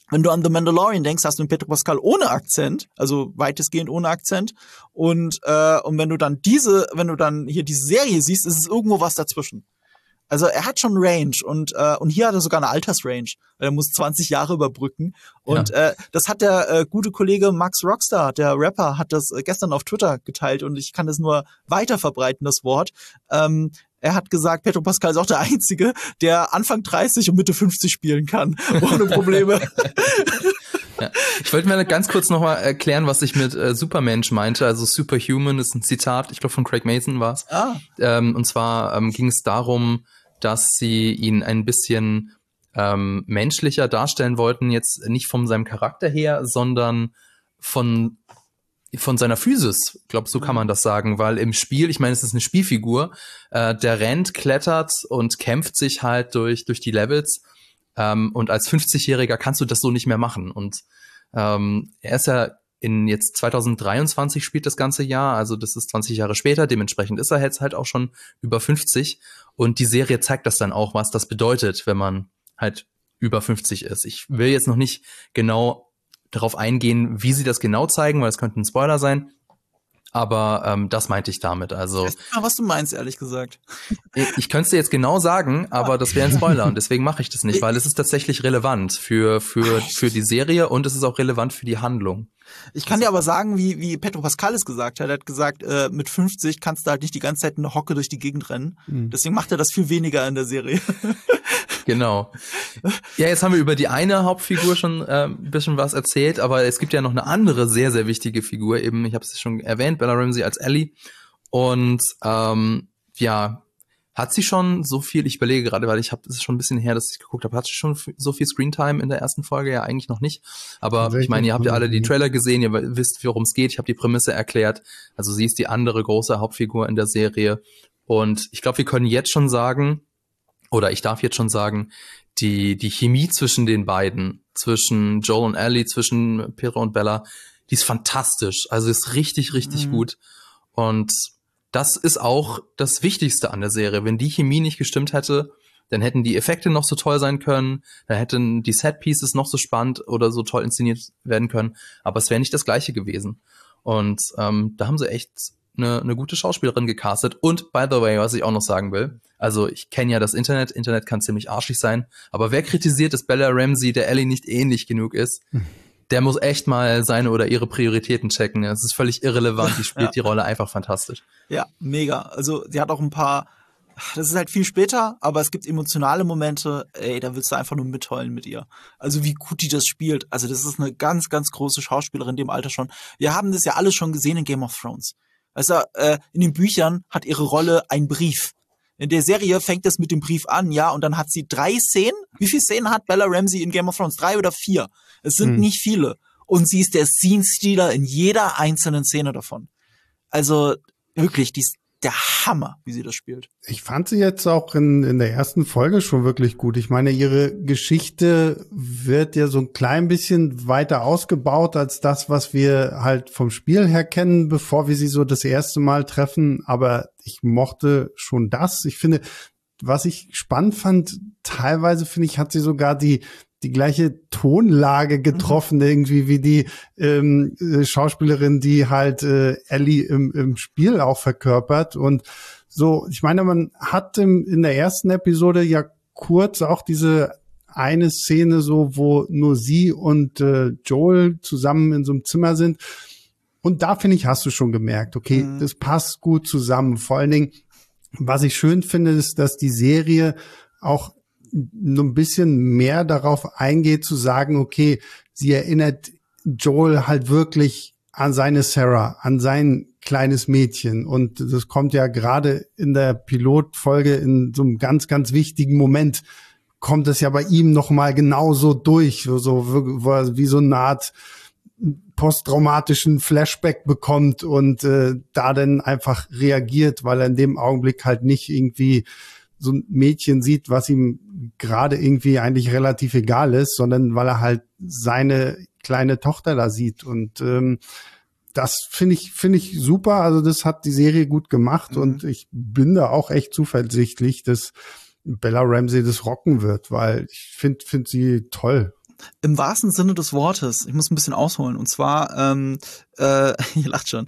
Wenn du an The Mandalorian denkst, hast du einen Pedro Pascal ohne Akzent, also weitestgehend ohne Akzent. Und wenn du dann hier diese Serie siehst, ist es irgendwo was dazwischen. Also er hat schon Range und hier hat er sogar eine Altersrange. Er muss 20 Jahre überbrücken. Und das hat der gute Kollege Max Rockstar, der Rapper, hat das gestern auf Twitter geteilt und ich kann das nur weiter verbreiten, das Wort. Er hat gesagt, Pedro Pascal ist auch der Einzige, der Anfang 30 und Mitte 50 spielen kann, ohne Probleme. Ja. Ich wollte mir ganz kurz nochmal erklären, was ich mit Supermensch meinte. Also Superhuman ist ein Zitat, ich glaube von Craig Mason war es. Und zwar ging es darum, dass sie ihn ein bisschen menschlicher darstellen wollten, jetzt nicht von seinem Charakter her, sondern von seiner Physis, glaube so kann man das sagen, weil im Spiel, ich meine, es ist eine Spielfigur, der rennt, klettert und kämpft sich halt durch die Levels und als 50-Jähriger kannst du das so nicht mehr machen und er ist ja jetzt 2023 spielt das ganze Jahr, also das ist 20 Jahre später, dementsprechend ist er jetzt halt auch schon über 50 und die Serie zeigt das dann auch, was das bedeutet, wenn man halt über 50 ist. Ich will jetzt noch nicht genau darauf eingehen, wie sie das genau zeigen, weil es könnte ein Spoiler sein. Aber das meinte ich damit. Also ich weiß nicht mal, was du meinst, ehrlich gesagt. Ich könnte es dir jetzt genau sagen, aber das wäre ein Spoiler und deswegen mache ich das nicht, weil es ist tatsächlich relevant für die Serie und es ist auch relevant für die Handlung. Ich kann dir aber sagen, wie Pedro Pascal es gesagt hat. Er hat gesagt, mit 50 kannst du halt nicht die ganze Zeit eine Hocke durch die Gegend rennen. Deswegen macht er das viel weniger in der Serie. Genau. Ja, jetzt haben wir über die eine Hauptfigur schon ein bisschen was erzählt, aber es gibt ja noch eine andere sehr, sehr wichtige Figur, eben, ich habe es schon erwähnt, Bella Ramsey als Ellie. Und hat sie schon so viel, ich überlege gerade, weil es ist schon ein bisschen her, dass ich geguckt habe, hat sie schon so viel Screentime in der ersten Folge? Ja, eigentlich noch nicht. Aber ich meine, ihr habt ja alle die Trailer gesehen, ihr wisst, worum es geht, ich habe die Prämisse erklärt. Also sie ist die andere große Hauptfigur in der Serie. Und ich glaube, wir können jetzt schon sagen, oder ich darf jetzt schon sagen, die Chemie zwischen den beiden, zwischen Joel und Ellie, zwischen Pedro und Bella, die ist fantastisch. Also ist richtig, richtig gut. Und das ist auch das Wichtigste an der Serie. Wenn die Chemie nicht gestimmt hätte, dann hätten die Effekte noch so toll sein können, dann hätten die Set-Pieces noch so spannend oder so toll inszeniert werden können, aber es wäre nicht das Gleiche gewesen. Und da haben sie echt eine gute Schauspielerin gecastet. Und, by the way, was ich auch noch sagen will, also ich kenne ja das Internet kann ziemlich arschig sein, aber wer kritisiert, dass Bella Ramsey der Ellie nicht ähnlich genug ist, der muss echt mal seine oder ihre Prioritäten checken. Es ist völlig irrelevant, die spielt die Rolle einfach fantastisch. Ja, mega. Also sie hat auch ein paar, das ist halt viel später, aber es gibt emotionale Momente, da willst du einfach nur mitheulen mit ihr. Also wie gut die das spielt. Also das ist eine ganz, ganz große Schauspielerin in dem Alter schon. Wir haben das ja alles schon gesehen in Game of Thrones. Also in den Büchern hat ihre Rolle ein Brief. In der Serie fängt es mit dem Brief an, ja, und dann hat sie 3 Szenen. Wie viele Szenen hat Bella Ramsey in Game of Thrones? 3 oder 4? Es sind nicht viele. Und sie ist der Scene-Stealer in jeder einzelnen Szene davon. Also wirklich, die ist der Hammer, wie sie das spielt. Ich fand sie jetzt auch in der ersten Folge schon wirklich gut. Ich meine, ihre Geschichte wird ja so ein klein bisschen weiter ausgebaut als das, was wir halt vom Spiel her kennen, bevor wir sie so das erste Mal treffen. Aber ich mochte schon das. Ich finde, was ich spannend fand, teilweise finde ich, hat sie sogar die gleiche Tonlage getroffen, irgendwie wie die Schauspielerin, die halt Ellie im Spiel auch verkörpert. Und so, ich meine, man hat in der ersten Episode ja kurz auch diese eine Szene so, wo nur sie und Joel zusammen in so einem Zimmer sind. Und da, finde ich, hast du schon gemerkt, okay, das passt gut zusammen. Vor allen Dingen, was ich schön finde, ist, dass die Serie auch nur ein bisschen mehr darauf eingeht, zu sagen, okay, sie erinnert Joel halt wirklich an seine Sarah, an sein kleines Mädchen. Und das kommt ja gerade in der Pilotfolge in so einem ganz, ganz wichtigen Moment, kommt es ja bei ihm nochmal genauso durch, so wie so eine Art posttraumatischen Flashback bekommt und da dann einfach reagiert, weil er in dem Augenblick halt nicht irgendwie so ein Mädchen sieht, was ihm gerade irgendwie eigentlich relativ egal ist, sondern weil er halt seine kleine Tochter da sieht. Und das finde ich super. Also das hat die Serie gut gemacht und ich bin da auch echt zuversichtlich, dass Bella Ramsey das rocken wird, weil ich finde sie toll. Im wahrsten Sinne des Wortes. Ich muss ein bisschen ausholen. Und zwar, ihr lacht schon.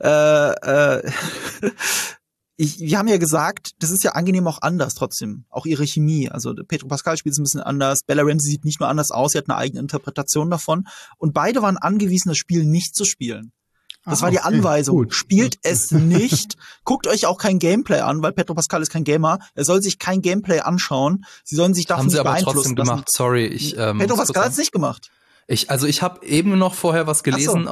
Wir haben ja gesagt, das ist ja angenehm auch anders trotzdem. Auch ihre Chemie. Also Pedro Pascal spielt es ein bisschen anders. Bella Ramsey sieht nicht nur anders aus, sie hat eine eigene Interpretation davon. Und beide waren angewiesen, das Spiel nicht zu spielen. Das war die Anweisung. Gut. Spielt es nicht. Guckt euch auch kein Gameplay an, weil Pedro Pascal ist kein Gamer. Er soll sich kein Gameplay anschauen. Sie sollen sich davon nicht beeinflussen lassen. Haben sie aber trotzdem gemacht. Sorry. Pedro Pascal hat's nicht gemacht. Ich habe eben noch vorher was gelesen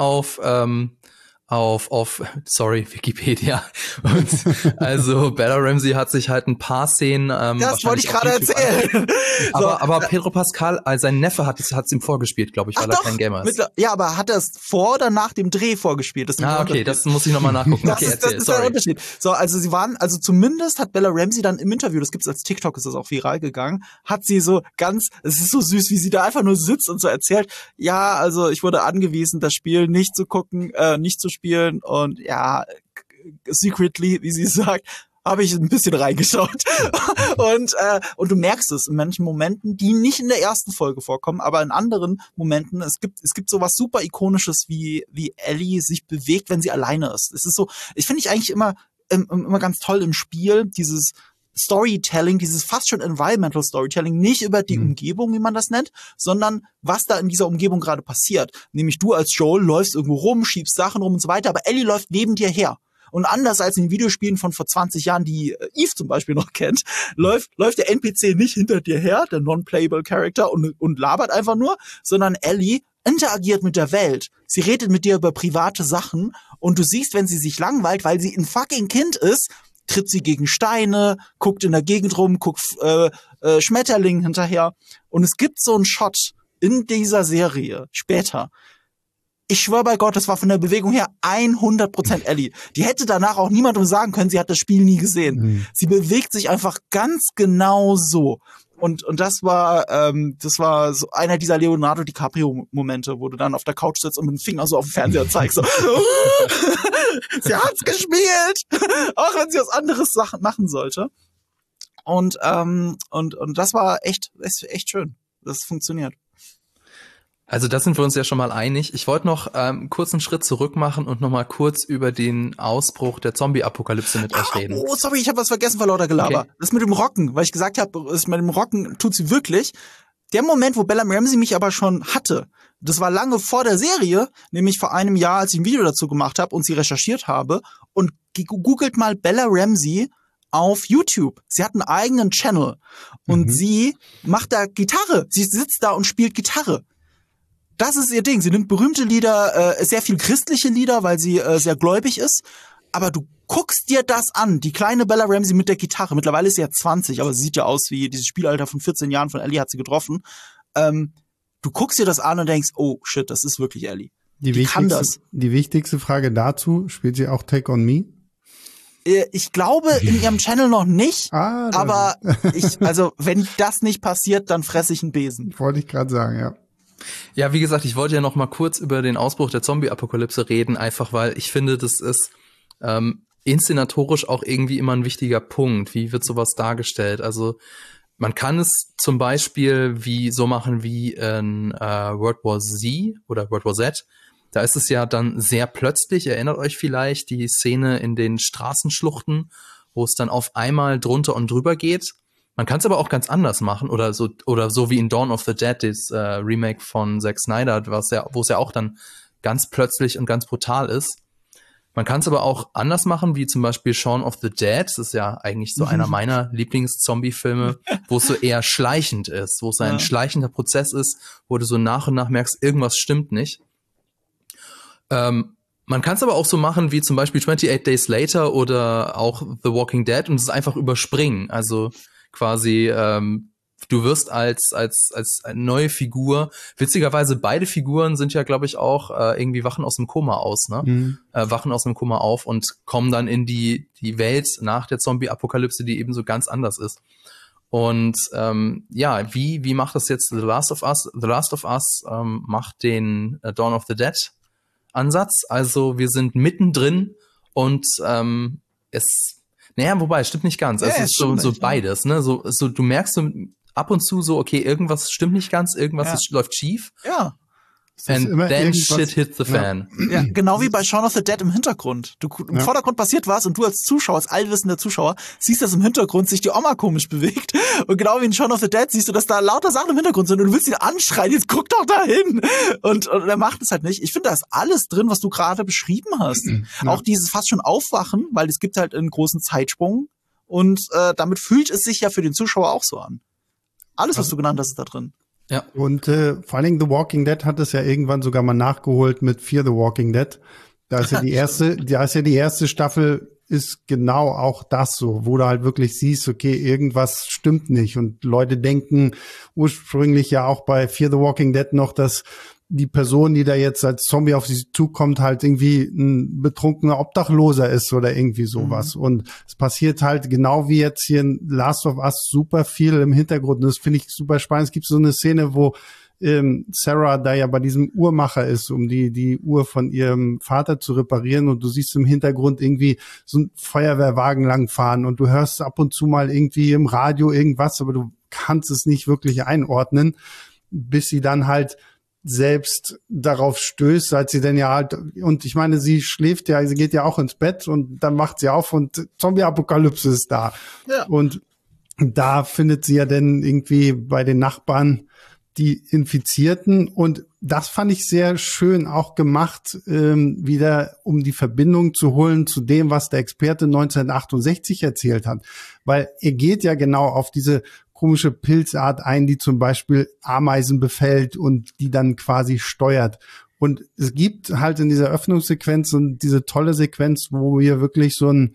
auf Wikipedia. Und also Bella Ramsey hat sich halt ein paar Szenen das wollte ich gerade erzählen. Aber Pedro Pascal, sein Neffe hat's ihm vorgespielt, glaube ich, weil er kein Gamer ist. Ja, aber hat er es vor oder nach dem Dreh vorgespielt? Das okay, das muss ich nochmal nachgucken. Das ist der Unterschied. So, also zumindest hat Bella Ramsey dann im Interview, das gibt's als TikTok, ist das auch viral gegangen, hat sie so es ist so süß, wie sie da einfach nur sitzt und so erzählt, ja, also ich wurde angewiesen, das Spiel nicht zu gucken, nicht zu spielen und ja, secretly, wie sie sagt, habe ich ein bisschen reingeschaut. Und du merkst es in manchen Momenten, die nicht in der ersten Folge vorkommen, aber in anderen Momenten, es gibt sowas super Ikonisches, wie Ellie sich bewegt, wenn sie alleine ist. Es ist so, ich finde eigentlich immer ganz toll im Spiel, dieses Storytelling, dieses fast schon Environmental Storytelling, nicht über die Umgebung, wie man das nennt, sondern was da in dieser Umgebung gerade passiert. Nämlich du als Joel läufst irgendwo rum, schiebst Sachen rum und so weiter, aber Ellie läuft neben dir her. Und anders als in den Videospielen von vor 20 Jahren, die Eve zum Beispiel noch kennt, läuft der NPC nicht hinter dir her, der non-playable Character, und labert einfach nur, sondern Ellie interagiert mit der Welt. Sie redet mit dir über private Sachen und du siehst, wenn sie sich langweilt, weil sie ein fucking Kind ist, tritt sie gegen Steine, guckt in der Gegend rum, guckt Schmetterlingen hinterher. Und es gibt so einen Shot in dieser Serie später. Ich schwöre bei Gott, das war von der Bewegung her 100% Ellie. Die hätte danach auch niemandem sagen können, sie hat das Spiel nie gesehen. Sie bewegt sich einfach ganz genau so. Und das war so einer dieser Leonardo DiCaprio-Momente, wo du dann auf der Couch sitzt und mit dem Finger so auf den Fernseher zeigst. So. Sie hat's gespielt! Auch wenn sie was anderes machen sollte. Und das war echt schön. Das funktioniert. Also das sind wir uns ja schon mal einig. Ich wollte noch kurz einen Schritt zurück machen und noch mal kurz über den Ausbruch der Zombie-Apokalypse mit euch reden. Oh, sorry, ich habe was vergessen vor lauter Gelaber. Okay. Das mit dem Rocken, weil ich gesagt habe, mit dem Rocken tut sie wirklich. Der Moment, wo Bella Ramsey mich aber schon hatte, das war lange vor der Serie, nämlich vor einem Jahr, als ich ein Video dazu gemacht habe und sie recherchiert habe. Und googelt mal Bella Ramsey auf YouTube. Sie hat einen eigenen Channel und sie macht da Gitarre. Sie sitzt da und spielt Gitarre. Das ist ihr Ding. Sie nimmt berühmte Lieder, sehr viel christliche Lieder, weil sie sehr gläubig ist. Aber du guckst dir das an. Die kleine Bella Ramsey mit der Gitarre. Mittlerweile ist sie ja 20, aber sie sieht ja aus wie dieses Spielalter von 14 Jahren von Ellie hat sie getroffen. Du guckst dir das an und denkst, oh shit, das ist wirklich Ellie. Die kann das. Die wichtigste Frage dazu, spielt sie auch Take on Me? Ich glaube in ihrem Channel noch nicht, aber wenn das nicht passiert, dann fresse ich einen Besen. Wollte ich gerade sagen, ja. Ja, wie gesagt, ich wollte ja noch mal kurz über den Ausbruch der Zombie-Apokalypse reden, einfach weil ich finde, das ist inszenatorisch auch irgendwie immer ein wichtiger Punkt. Wie wird sowas dargestellt? Also man kann es zum Beispiel so machen wie in World War Z oder World War Z. Da ist es ja dann sehr plötzlich, erinnert euch vielleicht, die Szene in den Straßenschluchten, wo es dann auf einmal drunter und drüber geht. Man kann es aber auch ganz anders machen oder so wie in Dawn of the Dead, das Remake von Zack Snyder, wo es ja auch dann ganz plötzlich und ganz brutal ist. Man kann es aber auch anders machen, wie zum Beispiel Shaun of the Dead. Das ist ja eigentlich so einer meiner Lieblings-Zombie-Filme, wo es so eher schleichend ist, wo es ein schleichender Prozess ist, wo du so nach und nach merkst, irgendwas stimmt nicht. Man kann es aber auch so machen, wie zum Beispiel 28 Days Later oder auch The Walking Dead und es einfach überspringen. Also quasi, du wirst als eine neue Figur, witzigerweise beide Figuren sind ja, glaube ich, auch irgendwie wachen aus dem Koma aus, ne? Wachen aus dem Koma auf und kommen dann in die Welt nach der Zombie-Apokalypse, die eben so ganz anders ist. Und wie macht das jetzt The Last of Us? The Last of Us macht den Dawn of the Dead Ansatz. Also wir sind mittendrin und es stimmt nicht ganz. Es ist so beides, ne? So du merkst so ab und zu so, okay, irgendwas stimmt nicht ganz, läuft schief. Ja. And then shit hit the fan. Ja, genau wie bei Shaun of the Dead im Hintergrund. Im Vordergrund passiert was und du als Zuschauer, als allwissender Zuschauer, siehst, dass im Hintergrund sich die Oma komisch bewegt. Und genau wie in Shaun of the Dead siehst du, dass da lauter Sachen im Hintergrund sind und du willst ihn anschreien, jetzt guck doch da hin. Und er macht es halt nicht. Ich finde, da ist alles drin, was du gerade beschrieben hast. Ja. Auch dieses fast schon Aufwachen, weil es gibt halt einen großen Zeitsprung und damit fühlt es sich ja für den Zuschauer auch so an. Alles, was du genannt hast, ist da drin. Ja. Und vor allen Dingen The Walking Dead hat es ja irgendwann sogar mal nachgeholt mit Fear the Walking Dead. Da ist ja die erste Staffel ist genau auch das so, wo du halt wirklich siehst, okay, irgendwas stimmt nicht. Und Leute denken ursprünglich ja auch bei Fear the Walking Dead noch, dass die Person, die da jetzt als Zombie auf sie zukommt, halt irgendwie ein betrunkener Obdachloser ist oder irgendwie sowas. Und es passiert halt genau wie jetzt hier in Last of Us super viel im Hintergrund. Und das finde ich super spannend. Es gibt so eine Szene, wo Sarah da ja bei diesem Uhrmacher ist, um die Uhr von ihrem Vater zu reparieren. Und du siehst im Hintergrund irgendwie so ein Feuerwehrwagen langfahren und du hörst ab und zu mal irgendwie im Radio irgendwas, aber du kannst es nicht wirklich einordnen, bis sie dann halt selbst darauf stößt, als sie denn ja halt, und ich meine, sie schläft ja, sie geht ja auch ins Bett und dann macht sie auf und Zombie-Apokalypse ist da. Ja. Und da findet sie ja dann irgendwie bei den Nachbarn die Infizierten und das fand ich sehr schön auch gemacht, wieder um die Verbindung zu holen zu dem, was der Experte 1968 erzählt hat, weil er geht ja genau auf diese komische Pilzart ein, die zum Beispiel Ameisen befällt und die dann quasi steuert. Und es gibt halt in dieser Öffnungssequenz und diese tolle Sequenz, wo wir wirklich so einen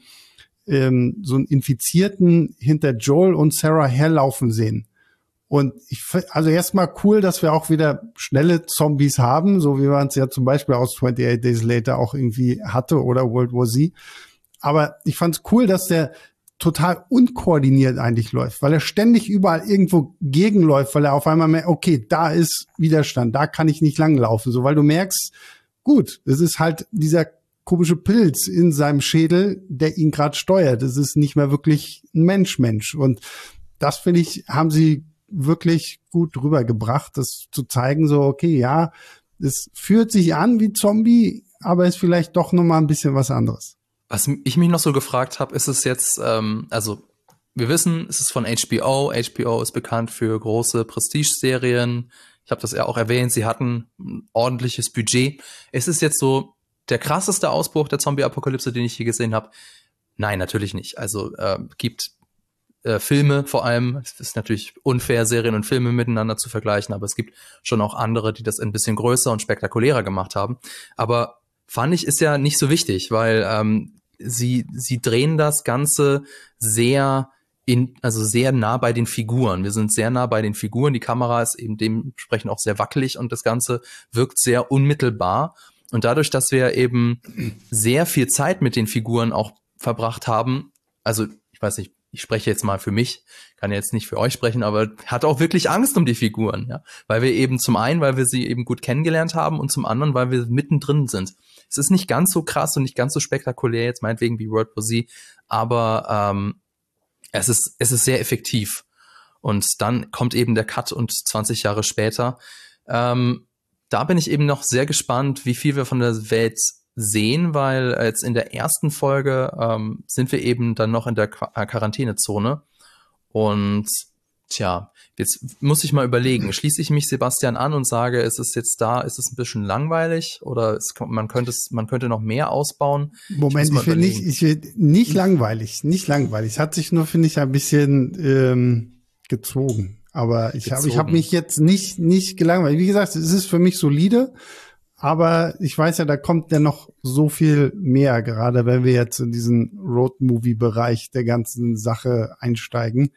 Infizierten hinter Joel und Sarah herlaufen sehen. Und also erstmal cool, dass wir auch wieder schnelle Zombies haben, so wie man es ja zum Beispiel aus 28 Days Later auch irgendwie hatte oder World War Z. Aber ich fand es cool, dass der total unkoordiniert eigentlich läuft, weil er ständig überall irgendwo gegenläuft, weil er auf einmal merkt, okay, da ist Widerstand, da kann ich nicht langlaufen, so, weil du merkst, gut, es ist halt dieser komische Pilz in seinem Schädel, der ihn gerade steuert. Es ist nicht mehr wirklich ein Mensch. Und das, finde ich, haben sie wirklich gut rübergebracht, das zu zeigen, so, okay, ja, es fühlt sich an wie Zombie, aber ist vielleicht doch noch mal ein bisschen was anderes. Was ich mich noch so gefragt habe, ist es jetzt, also wir wissen, es ist von HBO. HBO ist bekannt für große Prestige-Serien. Ich habe das ja auch erwähnt, sie hatten ein ordentliches Budget. Ist es jetzt so der krasseste Ausbruch der Zombie-Apokalypse, den ich je gesehen habe? Nein, natürlich nicht. Also gibt Filme vor allem. Es ist natürlich unfair, Serien und Filme miteinander zu vergleichen, aber es gibt schon auch andere, die das ein bisschen größer und spektakulärer gemacht haben. Aber fand ich, ist ja nicht so wichtig, weil sie drehen das Ganze sehr sehr nah bei den Figuren. Wir sind sehr nah bei den Figuren. Die Kamera ist eben dementsprechend auch sehr wackelig und das Ganze wirkt sehr unmittelbar. Und dadurch, dass wir eben sehr viel Zeit mit den Figuren auch verbracht haben, also ich weiß nicht, ich spreche jetzt mal für mich, kann jetzt nicht für euch sprechen, aber hatte auch wirklich Angst um die Figuren, ja, weil wir eben weil wir sie eben gut kennengelernt haben und zum anderen, weil wir mittendrin sind. Es ist nicht ganz so krass und nicht ganz so spektakulär jetzt meinetwegen wie World War Z, aber es ist sehr effektiv. Und dann kommt eben der Cut und 20 Jahre später. Da bin ich eben noch sehr gespannt, wie viel wir von der Welt sehen, weil jetzt in der ersten Folge sind wir eben dann noch in der Quarantänezone. Und tja, jetzt muss ich mal überlegen, schließe ich mich Sebastian an und sage, ist es jetzt da, ist es ein bisschen langweilig oder man könnte noch mehr ausbauen? Moment, ich will nicht langweilig. Es hat sich nur, finde ich, ein bisschen gezogen. Aber ich hab mich jetzt nicht gelangweilt. Wie gesagt, es ist für mich solide. Aber ich weiß ja, da kommt ja noch so viel mehr, gerade wenn wir jetzt in diesen Road-Movie-Bereich der ganzen Sache einsteigen.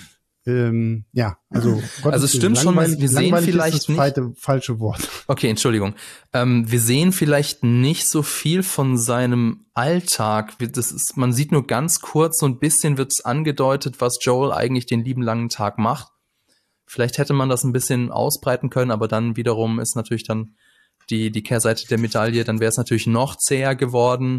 Ja, also es stimmt schon, wir sehen vielleicht ist das falsche Wort. Okay, Entschuldigung. Wir sehen vielleicht nicht so viel von seinem Alltag. Man sieht nur ganz kurz, so ein bisschen wird es angedeutet, was Joel eigentlich den lieben langen Tag macht. Vielleicht hätte man das ein bisschen ausbreiten können, aber dann wiederum ist natürlich dann die Kehrseite der Medaille, dann wäre es natürlich noch zäher geworden.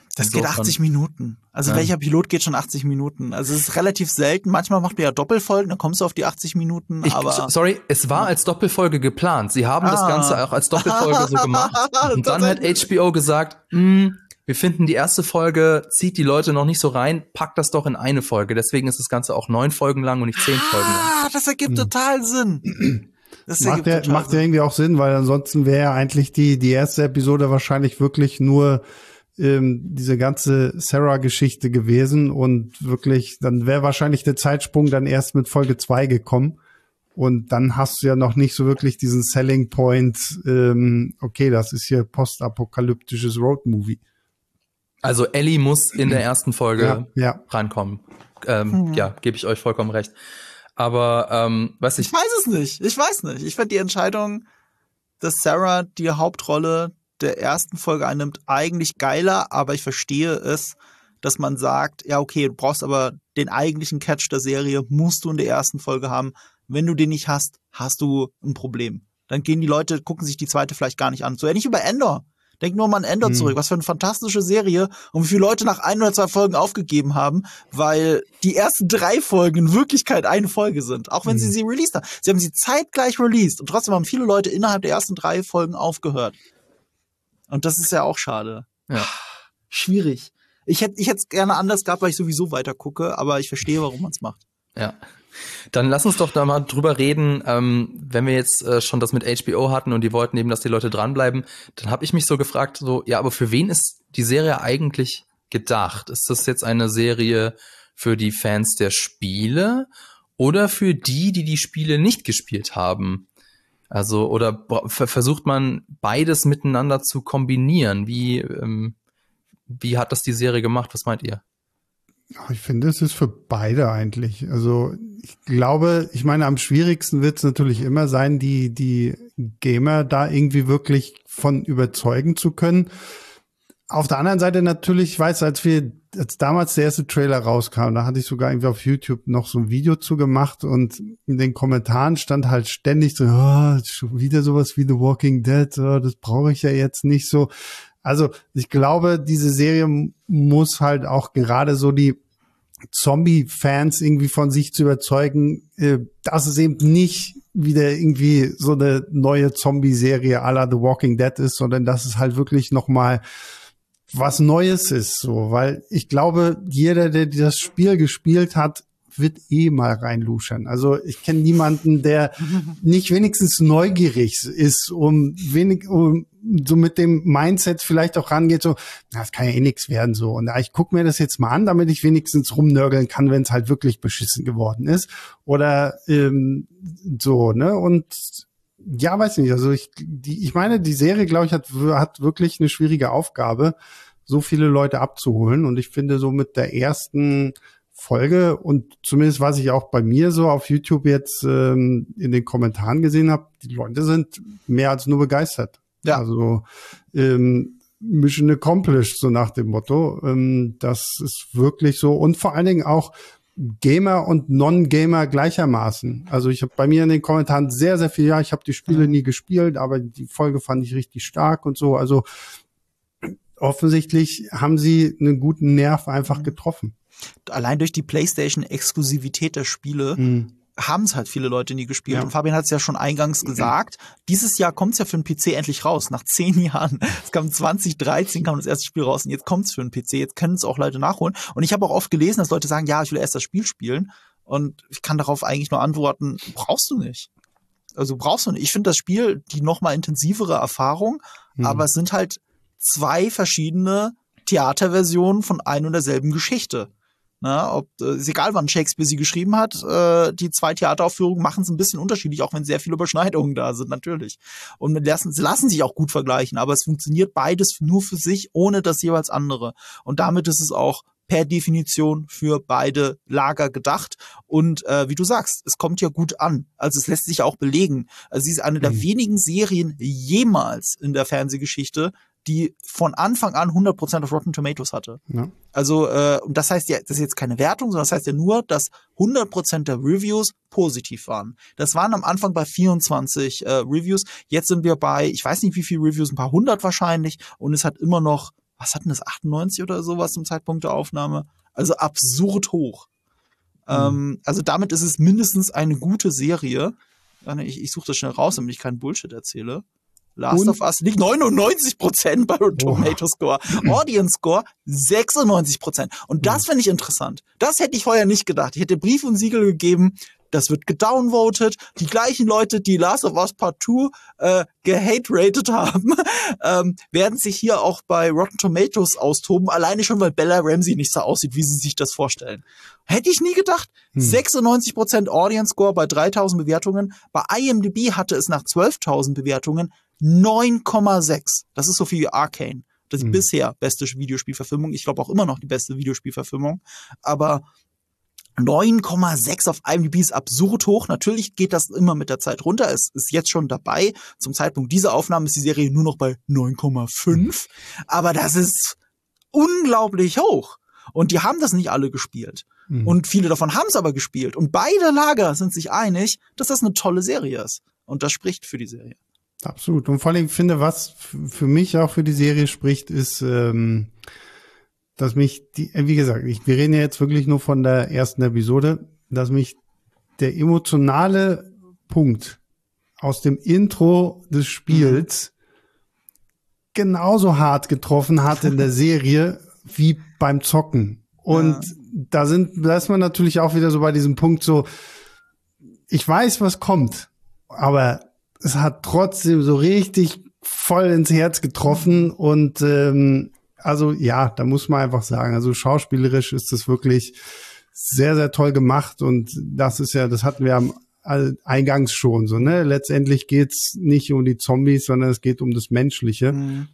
Das geht 80 Minuten. Also welcher Pilot geht schon 80 Minuten? Also es ist relativ selten. Manchmal macht man ja Doppelfolgen, dann kommst du auf die 80 Minuten. Sorry, es war als Doppelfolge geplant. Sie haben das Ganze auch als Doppelfolge so gemacht. Und dann hat HBO gesagt, wir finden, die erste Folge zieht die Leute noch nicht so rein, packt das doch in eine Folge. Deswegen ist das Ganze auch 9 Folgen lang und nicht 10 Folgen lang. Das ergibt total Sinn. Das macht ja irgendwie auch Sinn, weil ansonsten wäre ja eigentlich die erste Episode wahrscheinlich wirklich nur diese ganze Sarah-Geschichte gewesen und wirklich, dann wäre wahrscheinlich der Zeitsprung dann erst mit Folge 2 gekommen und dann hast du ja noch nicht so wirklich diesen Selling Point, okay, das ist hier postapokalyptisches Roadmovie. Also Ellie muss in der ersten Folge reinkommen. Ja, gebe ich euch vollkommen recht. Aber Ich weiß es nicht. Ich fand die Entscheidung, dass Sarah die Hauptrolle der ersten Folge einnimmt, eigentlich geiler, aber ich verstehe es, dass man sagt, ja okay, du brauchst aber den eigentlichen Catch der Serie, musst du in der ersten Folge haben. Wenn du den nicht hast, hast du ein Problem. Dann gehen die Leute, gucken sich die zweite vielleicht gar nicht an. So ähnlich wie bei Endor. Denk nur mal an Endor zurück. Was für eine fantastische Serie und wie viele Leute nach 1 oder 2 Folgen aufgegeben haben, weil die ersten 3 Folgen in Wirklichkeit eine Folge sind. Auch wenn sie released haben. Sie haben sie zeitgleich released und trotzdem haben viele Leute innerhalb der ersten 3 Folgen aufgehört. Und das ist ja auch schade. Ja. Schwierig. Ich hätte es gerne anders gehabt, weil ich sowieso weiter gucke, aber ich verstehe, warum man es macht. Ja. Dann lass uns doch da mal drüber reden, wenn wir jetzt schon das mit HBO hatten und die wollten eben, dass die Leute dranbleiben, dann habe ich mich so gefragt, so, ja, aber für wen ist die Serie eigentlich gedacht? Ist das jetzt eine Serie für die Fans der Spiele oder für die Spiele nicht gespielt haben? Also, oder versucht man beides miteinander zu kombinieren? Wie hat das die Serie gemacht? Was meint ihr? Ich finde, es ist für beide eigentlich. Also ich glaube, ich meine, am schwierigsten wird es natürlich immer sein, die Gamer da irgendwie wirklich von überzeugen zu können. Auf der anderen Seite natürlich, ich weiß, als damals der erste Trailer rauskam, da hatte ich sogar irgendwie auf YouTube noch so ein Video zu gemacht und in den Kommentaren stand halt ständig so, schon wieder sowas wie The Walking Dead, das brauche ich ja jetzt nicht so. Also ich glaube, diese Serie muss halt auch gerade so die Zombie-Fans irgendwie von sich zu überzeugen, dass es eben nicht wieder irgendwie so eine neue Zombie-Serie à la The Walking Dead ist, sondern dass es halt wirklich nochmal was Neues ist, so, weil ich glaube, jeder, der das Spiel gespielt hat, wird mal reinluschern. Also ich kenne niemanden, der nicht wenigstens neugierig ist, um so mit dem Mindset vielleicht auch rangeht, so, das kann ja eh nichts werden, so. Und ich gucke mir das jetzt mal an, damit ich wenigstens rumnörgeln kann, wenn es halt wirklich beschissen geworden ist. Oder so, ne? Und ja, weiß nicht, also ich meine, die Serie, glaube ich, hat wirklich eine schwierige Aufgabe, so viele Leute abzuholen. Und ich finde, so mit der ersten Folge und zumindest was ich auch bei mir so auf YouTube jetzt in den Kommentaren gesehen habe, die Leute sind mehr als nur begeistert. Ja. Also Mission accomplished, so nach dem Motto. Das ist wirklich so und vor allen Dingen auch Gamer und Non-Gamer gleichermaßen. Also ich habe bei mir in den Kommentaren sehr, sehr viel, ja, ich habe die Spiele nie gespielt, aber die Folge fand ich richtig stark und so. Also offensichtlich haben sie einen guten Nerv einfach getroffen. Allein durch die PlayStation-Exklusivität der Spiele haben es halt viele Leute nie gespielt. Ja. Und Fabian hat es ja schon eingangs gesagt, dieses Jahr kommt es ja für den PC endlich raus, nach 10 Jahren. Es kam 2013, kam das erste Spiel raus und jetzt kommt es für den PC, jetzt können es auch Leute nachholen. Und ich habe auch oft gelesen, dass Leute sagen, ja, ich will erst das Spiel spielen. Und ich kann darauf eigentlich nur antworten, brauchst du nicht. Also brauchst du nicht. Ich finde das Spiel die noch mal intensivere Erfahrung, aber es sind halt 2 verschiedene Theaterversionen von ein und derselben Geschichte. Na, ist egal, wann Shakespeare sie geschrieben hat, die 2 Theateraufführungen machen es ein bisschen unterschiedlich, auch wenn sehr viele Überschneidungen da sind, natürlich. Und sie lassen sich auch gut vergleichen, aber es funktioniert beides nur für sich, ohne das jeweils andere. Und damit ist es auch per Definition für beide Lager gedacht. Und wie du sagst, es kommt ja gut an. Also es lässt sich auch belegen. Also sie ist eine der wenigen Serien jemals in der Fernsehgeschichte, die von Anfang an 100% auf Rotten Tomatoes hatte. Ja. Also, und das heißt ja, das ist jetzt keine Wertung, sondern das heißt ja nur, dass 100% der Reviews positiv waren. Das waren am Anfang bei 24 Reviews. Jetzt sind wir bei, ich weiß nicht wie viele Reviews, ein paar hundert wahrscheinlich. Und es hat immer noch was hatten das, 98 oder sowas zum Zeitpunkt der Aufnahme? Also absurd hoch. Also damit ist es mindestens eine gute Serie. Ich suche das schnell raus, damit ich keinen Bullshit erzähle. Last of Us liegt 99% bei Tomato Score. Audience Score 96%. Und das finde ich interessant. Das hätte ich vorher nicht gedacht. Ich hätte Brief und Siegel gegeben, das wird gedownvoted. Die gleichen Leute, die Last of Us Part 2 gehate-rated haben, werden sich hier auch bei Rotten Tomatoes austoben. Alleine schon, weil Bella Ramsey nicht so aussieht, wie sie sich das vorstellen. Hätte ich nie gedacht. 96% Audience Score bei 3.000 Bewertungen. Bei IMDb hatte es nach 12.000 Bewertungen 9,6. Das ist so viel wie Arcane. Das ist die bisher beste Videospielverfilmung. Ich glaube auch immer noch die beste Videospielverfilmung. Aber 9,6 auf IMDb ist absurd hoch. Natürlich geht das immer mit der Zeit runter. Es ist jetzt schon dabei. Zum Zeitpunkt dieser Aufnahme ist die Serie nur noch bei 9,5. Aber das ist unglaublich hoch. Und die haben das nicht alle gespielt. Und viele davon haben es aber gespielt. Und beide Lager sind sich einig, dass das eine tolle Serie ist. Und das spricht für die Serie. Absolut. Und vor allem finde, was für mich auch für die Serie spricht, ist, dass mich wie gesagt, wir reden ja jetzt wirklich nur von der ersten Episode, dass mich der emotionale Punkt aus dem Intro des Spiels genauso hart getroffen hat in der Serie wie beim Zocken. Und da ist man natürlich auch wieder so bei diesem Punkt so, ich weiß, was kommt, aber es hat trotzdem so richtig voll ins Herz getroffen und also ja, da muss man einfach sagen, also schauspielerisch ist das wirklich sehr, sehr toll gemacht und das ist ja, das hatten wir eingangs schon so, ne? Letztendlich geht's nicht um die Zombies, sondern es geht um das Menschliche.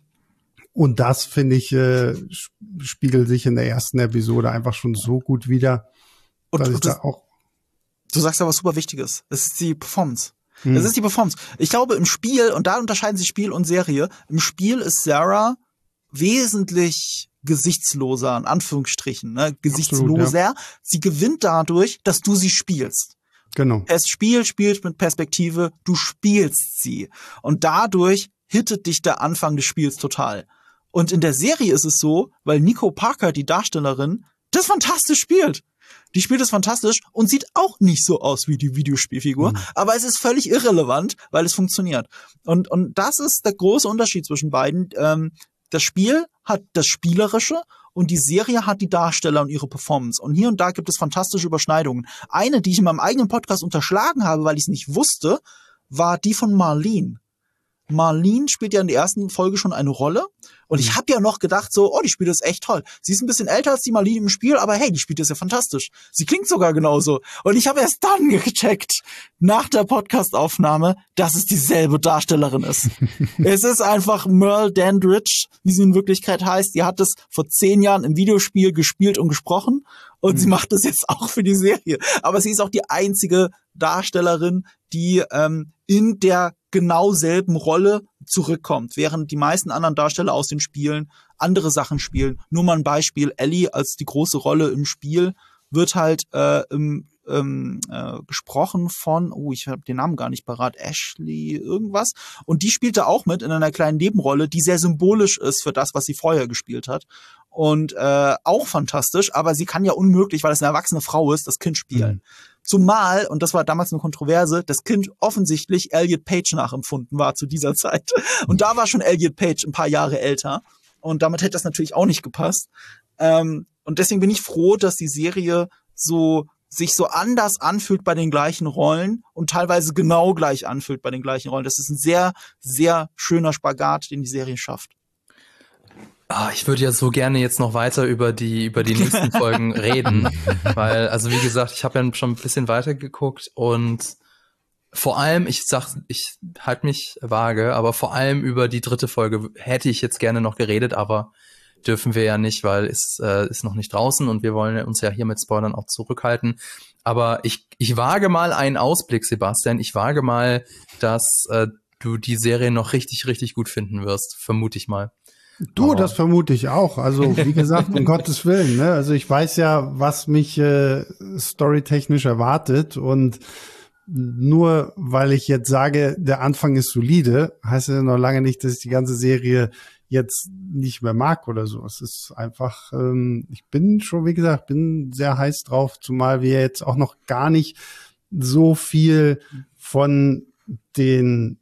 Und das, finde ich, spiegelt sich in der ersten Episode einfach schon so gut wider, dass ich da auch... Du sagst ja was super Wichtiges. Es ist die Performance. Es ist die Performance. Ich glaube, im Spiel, und da unterscheiden sich Spiel und Serie, im Spiel ist Sarah wesentlich gesichtsloser, in Anführungsstrichen, ne? Gesichtsloser. Absolut, ja. Sie gewinnt dadurch, dass du sie spielst. Genau. Das Spiel spielt mit Perspektive, du spielst sie. Und dadurch hittet dich der Anfang des Spiels total. Und in der Serie ist es so, weil Nico Parker, die Darstellerin, das fantastisch spielt. Die spielt es fantastisch und sieht auch nicht so aus wie die Videospielfigur, aber es ist völlig irrelevant, weil es funktioniert. Und das ist der große Unterschied zwischen beiden. Das Spiel hat das Spielerische und die Serie hat die Darsteller und ihre Performance. Und hier und da gibt es fantastische Überschneidungen. Eine, die ich in meinem eigenen Podcast unterschlagen habe, weil ich es nicht wusste, war die von Marlene. Marlene spielt ja in der ersten Folge schon eine Rolle. Und ich habe ja noch gedacht so, oh, die spielt das echt toll. Sie ist ein bisschen älter als die Marlene im Spiel, aber hey, die spielt das ja fantastisch. Sie klingt sogar genauso. Und ich habe erst dann gecheckt, nach der Podcastaufnahme, dass es dieselbe Darstellerin ist. Es ist einfach Merle Dandridge, wie sie in Wirklichkeit heißt. Die hat es vor 10 Jahren im Videospiel gespielt und gesprochen. Und sie macht es jetzt auch für die Serie. Aber sie ist auch die einzige Darstellerin, die in der genau selben Rolle zurückkommt, während die meisten anderen Darsteller aus den Spielen andere Sachen spielen. Nur mal ein Beispiel, Ellie als die große Rolle im Spiel wird halt gesprochen von, ich habe den Namen gar nicht parat, Ashley irgendwas. Und die spielte auch mit in einer kleinen Nebenrolle, die sehr symbolisch ist für das, was sie vorher gespielt hat. Und auch fantastisch, aber sie kann ja unmöglich, weil es eine erwachsene Frau ist, das Kind spielen. Zumal, und das war damals eine Kontroverse, das Kind offensichtlich Elliot Page nachempfunden war zu dieser Zeit. Und da war schon Elliot Page ein paar Jahre älter. Und damit hätte das natürlich auch nicht gepasst. Und deswegen bin ich froh, dass die Serie sich so anders anfühlt bei den gleichen Rollen und teilweise genau gleich anfühlt bei den gleichen Rollen. Das ist ein sehr, sehr schöner Spagat, den die Serie schafft. Ich würde ja so gerne jetzt noch weiter über die nächsten Folgen reden, weil, also wie gesagt, ich habe ja schon ein bisschen weiter geguckt und vor allem, ich halte mich vage, aber vor allem über die 3. Folge hätte ich jetzt gerne noch geredet, aber dürfen wir ja nicht, weil es ist noch nicht draußen und wir wollen uns ja hier mit Spoilern auch zurückhalten. Aber ich wage mal einen Ausblick, Sebastian. Ich wage mal, dass du die Serie noch richtig, richtig gut finden wirst, vermute ich mal. Das vermute ich auch. Also wie gesagt, um Gottes Willen. Ne? Also ich weiß ja, was mich storytechnisch erwartet und nur weil ich jetzt sage, der Anfang ist solide, heißt ja noch lange nicht, dass ich die ganze Serie jetzt nicht mehr mag oder so. Es ist einfach, ich bin schon, wie gesagt, bin sehr heiß drauf, zumal wir jetzt auch noch gar nicht so viel von den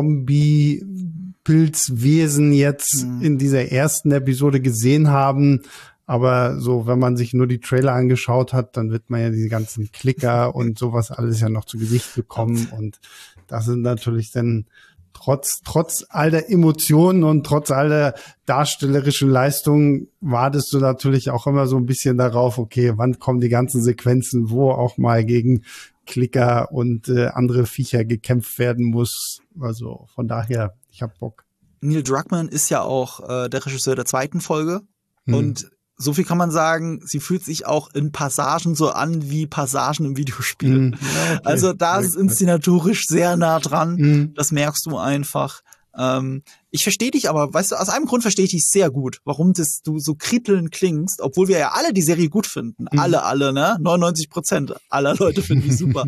Zombie-Pilzwesen jetzt in dieser ersten Episode gesehen haben. Aber so, wenn man sich nur die Trailer angeschaut hat, dann wird man ja diese ganzen Klicker und sowas alles ja noch zu Gesicht bekommen. Und das sind natürlich dann trotz all der Emotionen und trotz all der darstellerischen Leistungen wartest du natürlich auch immer so ein bisschen darauf, okay, wann kommen die ganzen Sequenzen, wo auch mal gegen Klicker und andere Viecher gekämpft werden muss. Also von daher, ich hab Bock. Neil Druckmann ist ja auch der Regisseur der zweiten Folge und so viel kann man sagen, sie fühlt sich auch in Passagen so an wie Passagen im Videospiel. Ja, okay. Also da ist es inszenatorisch sehr nah dran. Das merkst du einfach. Ich verstehe dich aber, weißt du, aus einem Grund verstehe ich dich sehr gut, warum du so kribbeln klingst, obwohl wir ja alle die Serie gut finden. Alle, ne? 99% aller Leute finden die super.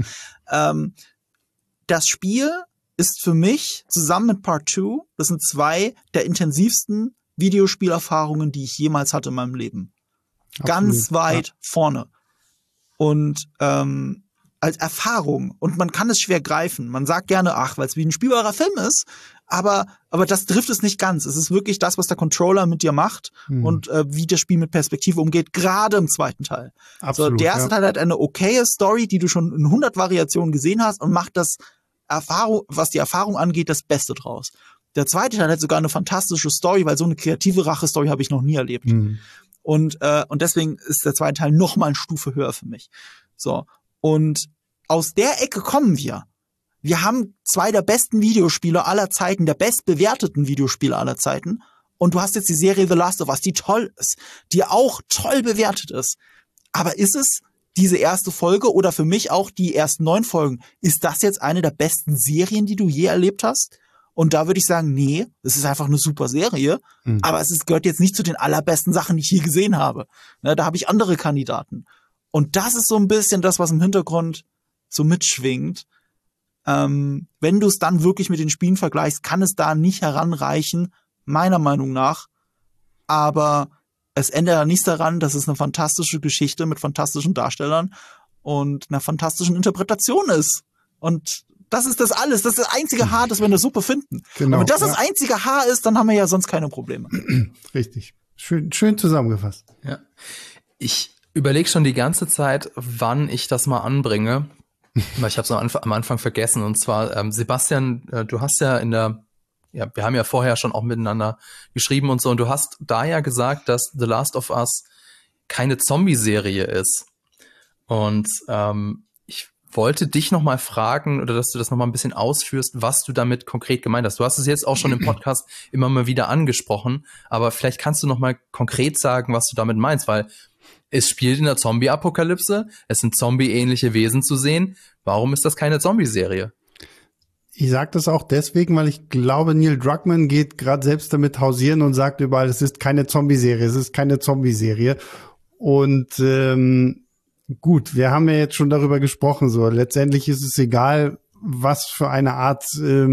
Das Spiel ist für mich zusammen mit Part 2, das sind 2 der intensivsten Videospielerfahrungen, die ich jemals hatte in meinem Leben. Absolut, ganz weit vorne. Und als Erfahrung. Und man kann es schwer greifen. Man sagt gerne, ach, weil es wie ein spielbarer Film ist. Aber das trifft es nicht ganz. Es ist wirklich das, was der Controller mit dir macht und wie das Spiel mit Perspektive umgeht, gerade im zweiten Teil. Absolut, so, der erste Teil hat eine okaye Story, die du schon in 100 Variationen gesehen hast und macht das was die Erfahrung angeht, das Beste draus. Der zweite Teil hat sogar eine fantastische Story, weil so eine kreative Rache-Story habe ich noch nie erlebt. Und deswegen ist der zweite Teil noch mal eine Stufe höher für mich. So. Und aus der Ecke kommen wir. Wir haben 2 der besten Videospiele aller Zeiten, der bestbewerteten Videospiele aller Zeiten. Und du hast jetzt die Serie The Last of Us, die toll ist, die auch toll bewertet ist. Aber ist es diese erste Folge oder für mich auch die ersten 9 Folgen, ist das jetzt eine der besten Serien, die du je erlebt hast? Und da würde ich sagen, nee, es ist einfach eine super Serie, aber gehört jetzt nicht zu den allerbesten Sachen, die ich je gesehen habe. Ne, da habe ich andere Kandidaten. Und das ist so ein bisschen das, was im Hintergrund so mitschwingt. Wenn du es dann wirklich mit den Spielen vergleichst, kann es da nicht heranreichen, meiner Meinung nach. Aber es ändert ja nichts daran, dass es eine fantastische Geschichte mit fantastischen Darstellern und einer fantastischen Interpretation ist. Und das ist das alles. Das ist das einzige Haar, das wir in der Suppe finden. Genau, und wenn das einzige Haar ist, dann haben wir ja sonst keine Probleme. Richtig. Schön zusammengefasst. Ja. Ich überlege schon die ganze Zeit, wann ich das mal anbringe. Weil ich habe es am Anfang vergessen. Und zwar, Sebastian, du hast ja wir haben ja vorher schon auch miteinander geschrieben und so. Und du hast da ja gesagt, dass The Last of Us keine Zombie-Serie ist. Und ich wollte dich noch mal fragen, oder dass du das noch mal ein bisschen ausführst, was du damit konkret gemeint hast. Du hast es jetzt auch schon im Podcast immer mal wieder angesprochen, aber vielleicht kannst du noch mal konkret sagen, was du damit meinst, weil es spielt in der Zombie-Apokalypse, es sind Zombie-ähnliche Wesen zu sehen. Warum ist das keine Zombie-Serie? Ich sage das auch deswegen, weil ich glaube, Neil Druckmann geht gerade selbst damit hausieren und sagt überall, es ist keine Zombie-Serie, es ist keine Zombie-Serie. Und gut, wir haben ja jetzt schon darüber gesprochen, so letztendlich ist es egal, was für eine Art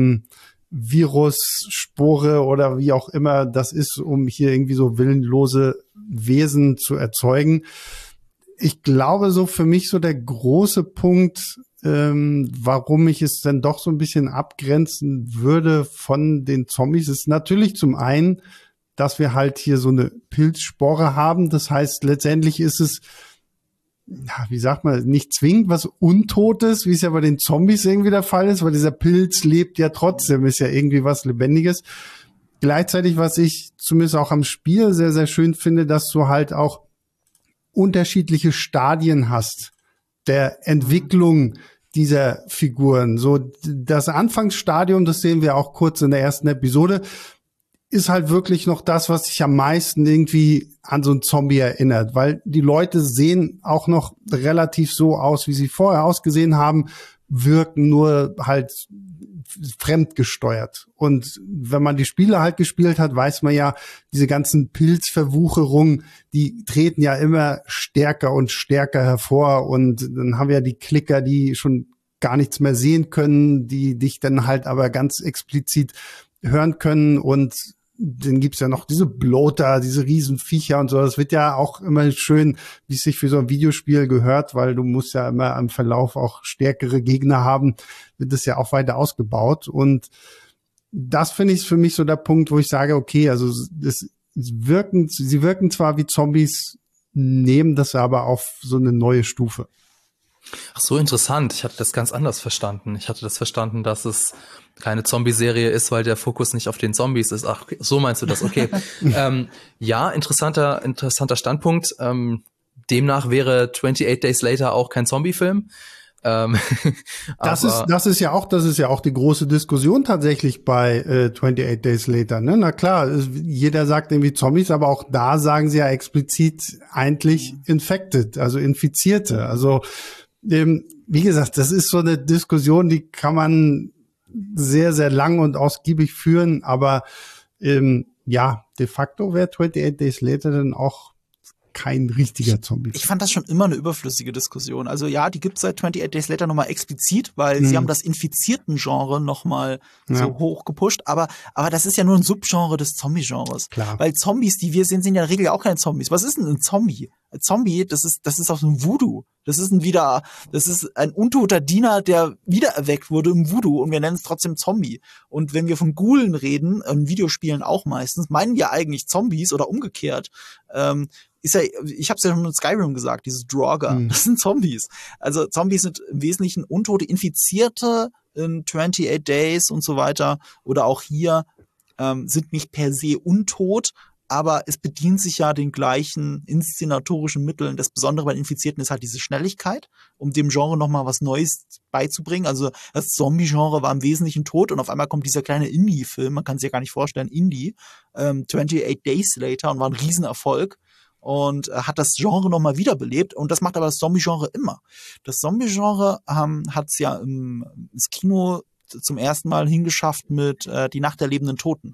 Virus, Spore oder wie auch immer das ist, um hier irgendwie so willenlose Wesen zu erzeugen. Ich glaube, so für mich so der große Punkt, warum ich es dann doch so ein bisschen abgrenzen würde von den Zombies, ist natürlich zum einen, dass wir halt hier so eine Pilzspore haben. Das heißt, letztendlich ist es, ja, wie sagt man, nicht zwingend was Untotes, wie es ja bei den Zombies irgendwie der Fall ist, weil dieser Pilz lebt ja trotzdem, ist ja irgendwie was Lebendiges. Gleichzeitig, was ich zumindest auch am Spiel sehr, sehr schön finde, dass du halt auch unterschiedliche Stadien hast der Entwicklung dieser Figuren. So das Anfangsstadium, das sehen wir auch kurz in der ersten Episode, ist halt wirklich noch das, was sich am meisten irgendwie an so einen Zombie erinnert, weil die Leute sehen auch noch relativ so aus, wie sie vorher ausgesehen haben, wirken nur halt fremdgesteuert. Und wenn man die Spiele halt gespielt hat, weiß man ja, diese ganzen Pilzverwucherungen, die treten ja immer stärker und stärker hervor. Und dann haben wir ja die Klicker, die schon gar nichts mehr sehen können, die dich dann halt aber ganz explizit hören können. Und dann gibt's ja noch diese Bloater, diese Riesenviecher und so. Das wird ja auch immer schön, wie es sich für so ein Videospiel gehört, weil du musst ja immer im Verlauf auch stärkere Gegner haben, wird das ja auch weiter ausgebaut. Und das finde ich für mich so der Punkt, wo ich sage, okay, also sie wirken zwar wie Zombies, nehmen das aber auf so eine neue Stufe. Ach so, interessant. Ich hatte das ganz anders verstanden. Ich hatte das verstanden, dass es keine Zombie-Serie ist, weil der Fokus nicht auf den Zombies ist. Ach, so meinst du das, okay. Ja, interessanter Standpunkt. Demnach wäre 28 Days Later auch kein Zombie-Film. Das ist ja auch die große Diskussion tatsächlich bei 28 Days Later, ne? Na klar, jeder sagt irgendwie Zombies, aber auch da sagen sie ja explizit eigentlich infected, also Infizierte. Also wie gesagt, das ist so eine Diskussion, die kann man sehr, sehr lang und ausgiebig führen, aber ja, de facto wäre 28 Days Later dann auch kein richtiger Zombie. Ich fand das schon immer eine überflüssige Diskussion. Also ja, die gibt's seit 28 Days Later nochmal explizit, weil sie haben das Infizierten-Genre nochmal so hoch gepusht. Aber das ist ja nur ein Subgenre des Zombie-Genres. Klar. Weil Zombies, die wir sehen, sind ja in der Regel ja auch keine Zombies. Was ist denn ein Zombie? Ein Zombie, das ist aus dem Voodoo. Das ist ein untoter Diener, der wiedererweckt wurde im Voodoo und wir nennen es trotzdem Zombie. Und wenn wir von Ghoulen reden, in Videospielen auch meistens, meinen wir eigentlich Zombies oder umgekehrt. Ich habe es ja schon in Skyrim gesagt, dieses Draugr, das sind Zombies. Also Zombies sind im Wesentlichen untote Infizierte in 28 Days und so weiter. Oder auch hier sind nicht per se untot, aber es bedient sich ja den gleichen inszenatorischen Mitteln. Das Besondere bei den Infizierten ist halt diese Schnelligkeit, um dem Genre nochmal was Neues beizubringen. Also das Zombie-Genre war im Wesentlichen tot und auf einmal kommt dieser kleine Indie-Film, man kann sich ja gar nicht vorstellen, 28 Days Later und war ein Riesenerfolg. Und hat das Genre nochmal wiederbelebt. Und das macht aber das Zombie-Genre immer. Das Zombie-Genre hat es ja ins Kino zum ersten Mal hingeschafft mit Die Nacht der lebenden Toten.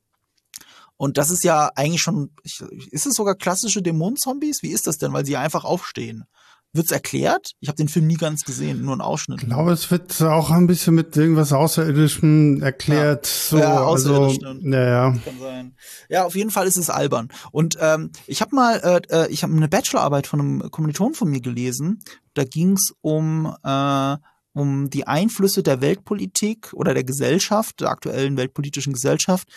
Und das ist ja eigentlich schon, ist es sogar klassische Dämonen-Zombies? Wie ist das denn? Weil sie einfach aufstehen. Wird's erklärt? Ich habe den Film nie ganz gesehen, nur einen Ausschnitt. Ich glaube, es wird auch ein bisschen mit irgendwas Außerirdischem erklärt. Ja, so, ja, außerirdisch. Also, ja. Kann sein. Ja, auf jeden Fall ist es albern. Und ich habe eine Bachelorarbeit von einem Kommilitonen von mir gelesen. Da ging's um die Einflüsse der Weltpolitik oder der Gesellschaft, der aktuellen weltpolitischen Gesellschaft,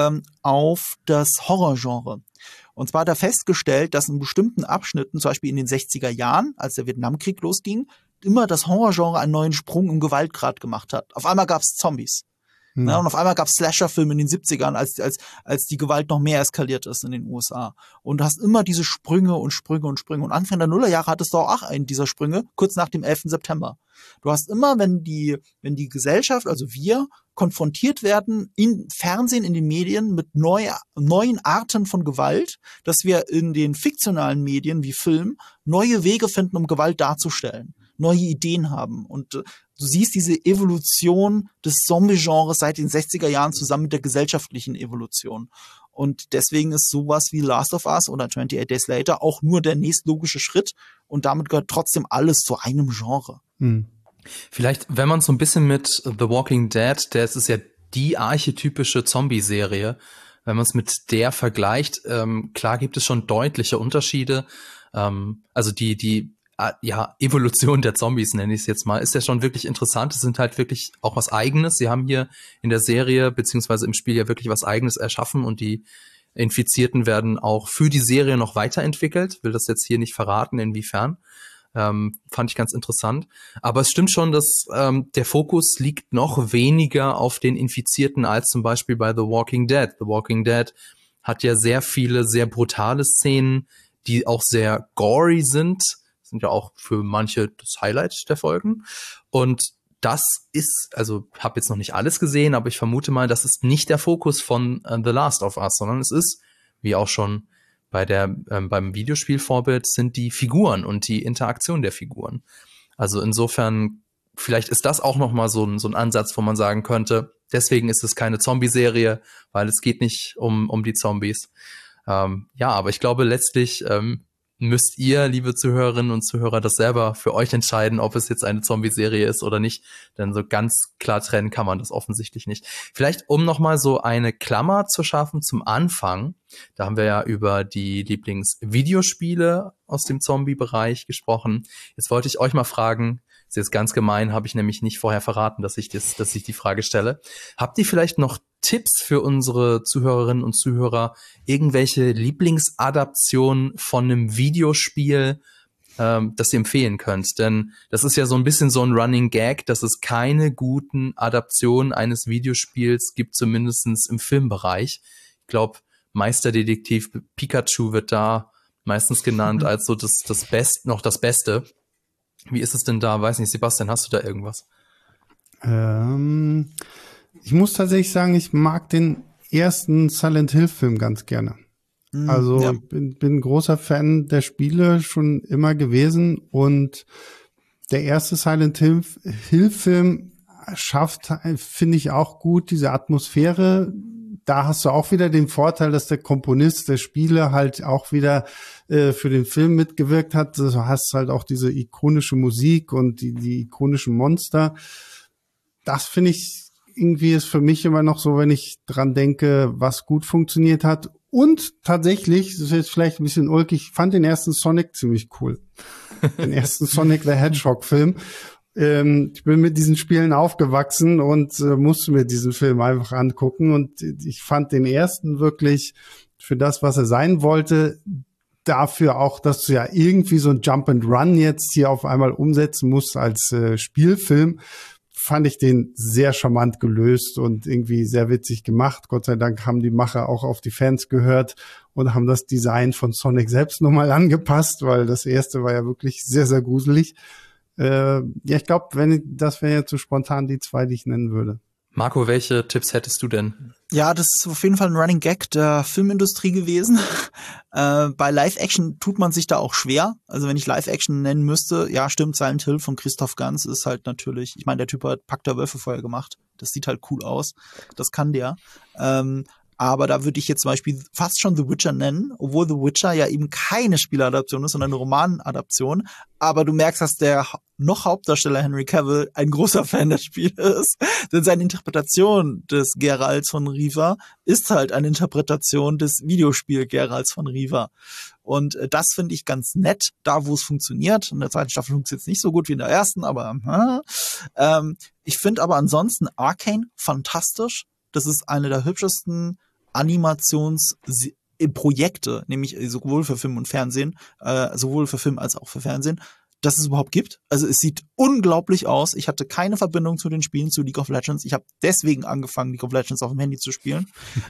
auf das Horrorgenre. Und zwar hat er festgestellt, dass in bestimmten Abschnitten, zum Beispiel in den 60er Jahren, als der Vietnamkrieg losging, immer das Horrorgenre einen neuen Sprung im Gewaltgrad gemacht hat. Auf einmal gab es Zombies. Ja, und auf einmal gab es Slasher-Filme in den 70ern, als die Gewalt noch mehr eskaliert ist in den USA. Und du hast immer diese Sprünge und Sprünge und Sprünge. Und Anfang der Nullerjahre hattest du auch einen dieser Sprünge, kurz nach dem 11. September. Du hast immer, wenn die Gesellschaft, also wir, konfrontiert werden im Fernsehen, in den Medien mit neuen Arten von Gewalt, dass wir in den fiktionalen Medien wie Film neue Wege finden, um Gewalt darzustellen, neue Ideen haben. Und du siehst diese Evolution des Zombie-Genres seit den 60er Jahren zusammen mit der gesellschaftlichen Evolution. Und deswegen ist sowas wie Last of Us oder 28 Days Later auch nur der nächstlogische Schritt und damit gehört trotzdem alles zu einem Genre. Vielleicht, wenn man so ein bisschen mit The Walking Dead, das ist ja die archetypische Zombie-Serie, wenn man es mit der vergleicht, klar gibt es schon deutliche Unterschiede. Also die Evolution der Zombies, nenne ich es jetzt mal, ist ja schon wirklich interessant. Es sind halt wirklich auch was Eigenes. Sie haben hier in der Serie beziehungsweise im Spiel ja wirklich was Eigenes erschaffen und die Infizierten werden auch für die Serie noch weiterentwickelt. Will das jetzt hier nicht verraten, inwiefern. Fand ich ganz interessant. Aber es stimmt schon, dass der Fokus liegt noch weniger auf den Infizierten als zum Beispiel bei The Walking Dead. The Walking Dead hat ja sehr viele, sehr brutale Szenen, die auch sehr gory sind ja auch für manche das Highlight der Folgen. Und das ist, also habe jetzt noch nicht alles gesehen, aber ich vermute mal, das ist nicht der Fokus von The Last of Us, sondern es ist, wie auch schon beim Videospielvorbild, sind die Figuren und die Interaktion der Figuren. Also insofern, vielleicht ist das auch noch mal so ein Ansatz, wo man sagen könnte, deswegen ist es keine Zombie-Serie, weil es geht nicht um die Zombies. Ja, aber ich glaube letztlich müsst ihr, liebe Zuhörerinnen und Zuhörer, das selber für euch entscheiden, ob es jetzt eine Zombie-Serie ist oder nicht. Denn so ganz klar trennen kann man das offensichtlich nicht. Vielleicht, um nochmal so eine Klammer zu schaffen zum Anfang. Da haben wir ja über die Lieblingsvideospiele aus dem Zombie-Bereich gesprochen. Jetzt wollte ich euch mal fragen, ist jetzt ganz gemein, habe ich nämlich nicht vorher verraten, dass ich die Frage stelle. Habt ihr vielleicht noch Tipps für unsere Zuhörerinnen und Zuhörer, irgendwelche Lieblingsadaptionen von einem Videospiel, das ihr empfehlen könnt? Denn das ist ja so ein bisschen so ein Running Gag, dass es keine guten Adaptionen eines Videospiels gibt, zumindest im Filmbereich. Ich glaube, Meisterdetektiv Pikachu wird da meistens genannt als so das Beste. Wie ist es denn da? Weiß nicht, Sebastian, hast du da irgendwas? Ich muss tatsächlich sagen, ich mag den ersten Silent Hill Film ganz gerne. Also ja. Ich bin großer Fan der Spiele schon immer gewesen und der erste Silent Hill Film schafft, finde ich, auch gut diese Atmosphäre. Da hast du auch wieder den Vorteil, dass der Komponist der Spiele halt auch wieder für den Film mitgewirkt hat. Du hast halt auch diese ikonische Musik und die ikonischen Monster. Das finde ich irgendwie ist für mich immer noch so, wenn ich dran denke, was gut funktioniert hat. Und tatsächlich, das ist jetzt vielleicht ein bisschen ulkig, ich fand den ersten Sonic ziemlich cool. Den ersten Sonic the Hedgehog Film. Ich bin mit diesen Spielen aufgewachsen und musste mir diesen Film einfach angucken. Und ich fand den ersten wirklich für das, was er sein wollte, dafür auch, dass du ja irgendwie so ein Jump and Run jetzt hier auf einmal umsetzen musst als Spielfilm, fand ich den sehr charmant gelöst und irgendwie sehr witzig gemacht. Gott sei Dank haben die Macher auch auf die Fans gehört und haben das Design von Sonic selbst nochmal angepasst, weil das erste war ja wirklich sehr, sehr gruselig. Ja, ich glaube, das wären jetzt so spontan die zwei, die ich nennen würde. Marco, welche Tipps hättest du denn? Ja, das ist auf jeden Fall ein Running Gag der Filmindustrie gewesen. Bei Live-Action tut man sich da auch schwer. Also wenn ich Live-Action nennen müsste, ja stimmt, Silent Hill von Christoph Gans ist halt natürlich, ich meine, der Typ hat Pakt der Wölfe vorher gemacht. Das sieht halt cool aus. Das kann der. Aber da würde ich jetzt zum Beispiel fast schon The Witcher nennen, obwohl The Witcher ja eben keine Spieladaption ist, sondern eine Romanadaption. Aber du merkst, dass der Hauptdarsteller Henry Cavill ein großer Fan des Spiels ist. Denn seine Interpretation des Geralts von Riva ist halt eine Interpretation des Videospiel Geralts von Riva. Und das finde ich ganz nett, da wo es funktioniert. In der zweiten Staffel funktioniert es nicht so gut wie in der ersten, aber ich finde aber ansonsten Arcane fantastisch. Das ist eine der hübschesten Animationsprojekte, nämlich sowohl für Film und Fernsehen, sowohl für Film als auch für Fernsehen, dass es überhaupt gibt. Also es sieht unglaublich aus. Ich hatte keine Verbindung zu den Spielen, zu League of Legends. Ich habe deswegen angefangen, League of Legends auf dem Handy zu spielen.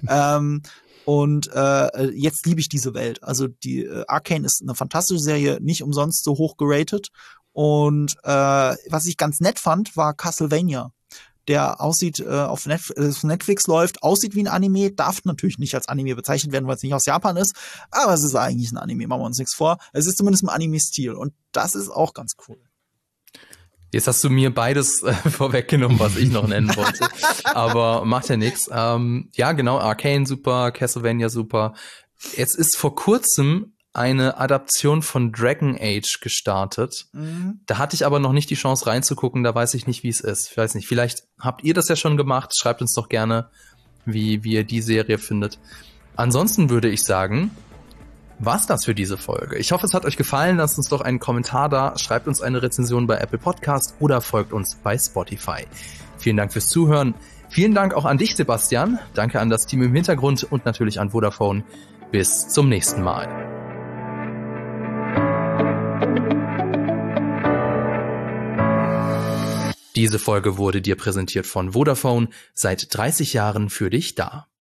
Jetzt liebe ich diese Welt. Also die Arcane ist eine fantastische Serie, nicht umsonst so hoch geratet. Und was ich ganz nett fand, war Castlevania. Der aussieht, auf Netflix läuft, aussieht wie ein Anime, darf natürlich nicht als Anime bezeichnet werden, weil es nicht aus Japan ist, aber es ist eigentlich ein Anime, machen wir uns nichts vor. Es ist zumindest im Anime-Stil und das ist auch ganz cool. Jetzt hast du mir beides vorweggenommen, was ich noch nennen wollte, aber macht ja nichts. Ja, genau, Arcane super, Castlevania super. Jetzt ist vor kurzem eine Adaption von Dragon Age gestartet. Da hatte ich aber noch nicht die Chance reinzugucken, da weiß ich nicht, wie es ist. Ich weiß nicht, vielleicht habt ihr das ja schon gemacht. Schreibt uns doch gerne, wie ihr die Serie findet. Ansonsten würde ich sagen, war's das für diese Folge. Ich hoffe, es hat euch gefallen. Lasst uns doch einen Kommentar da, schreibt uns eine Rezension bei Apple Podcast oder folgt uns bei Spotify. Vielen Dank fürs Zuhören. Vielen Dank auch an dich, Sebastian. Danke an das Team im Hintergrund und natürlich an Vodafone. Bis zum nächsten Mal. Diese Folge wurde dir präsentiert von Vodafone, seit 30 Jahren für dich da.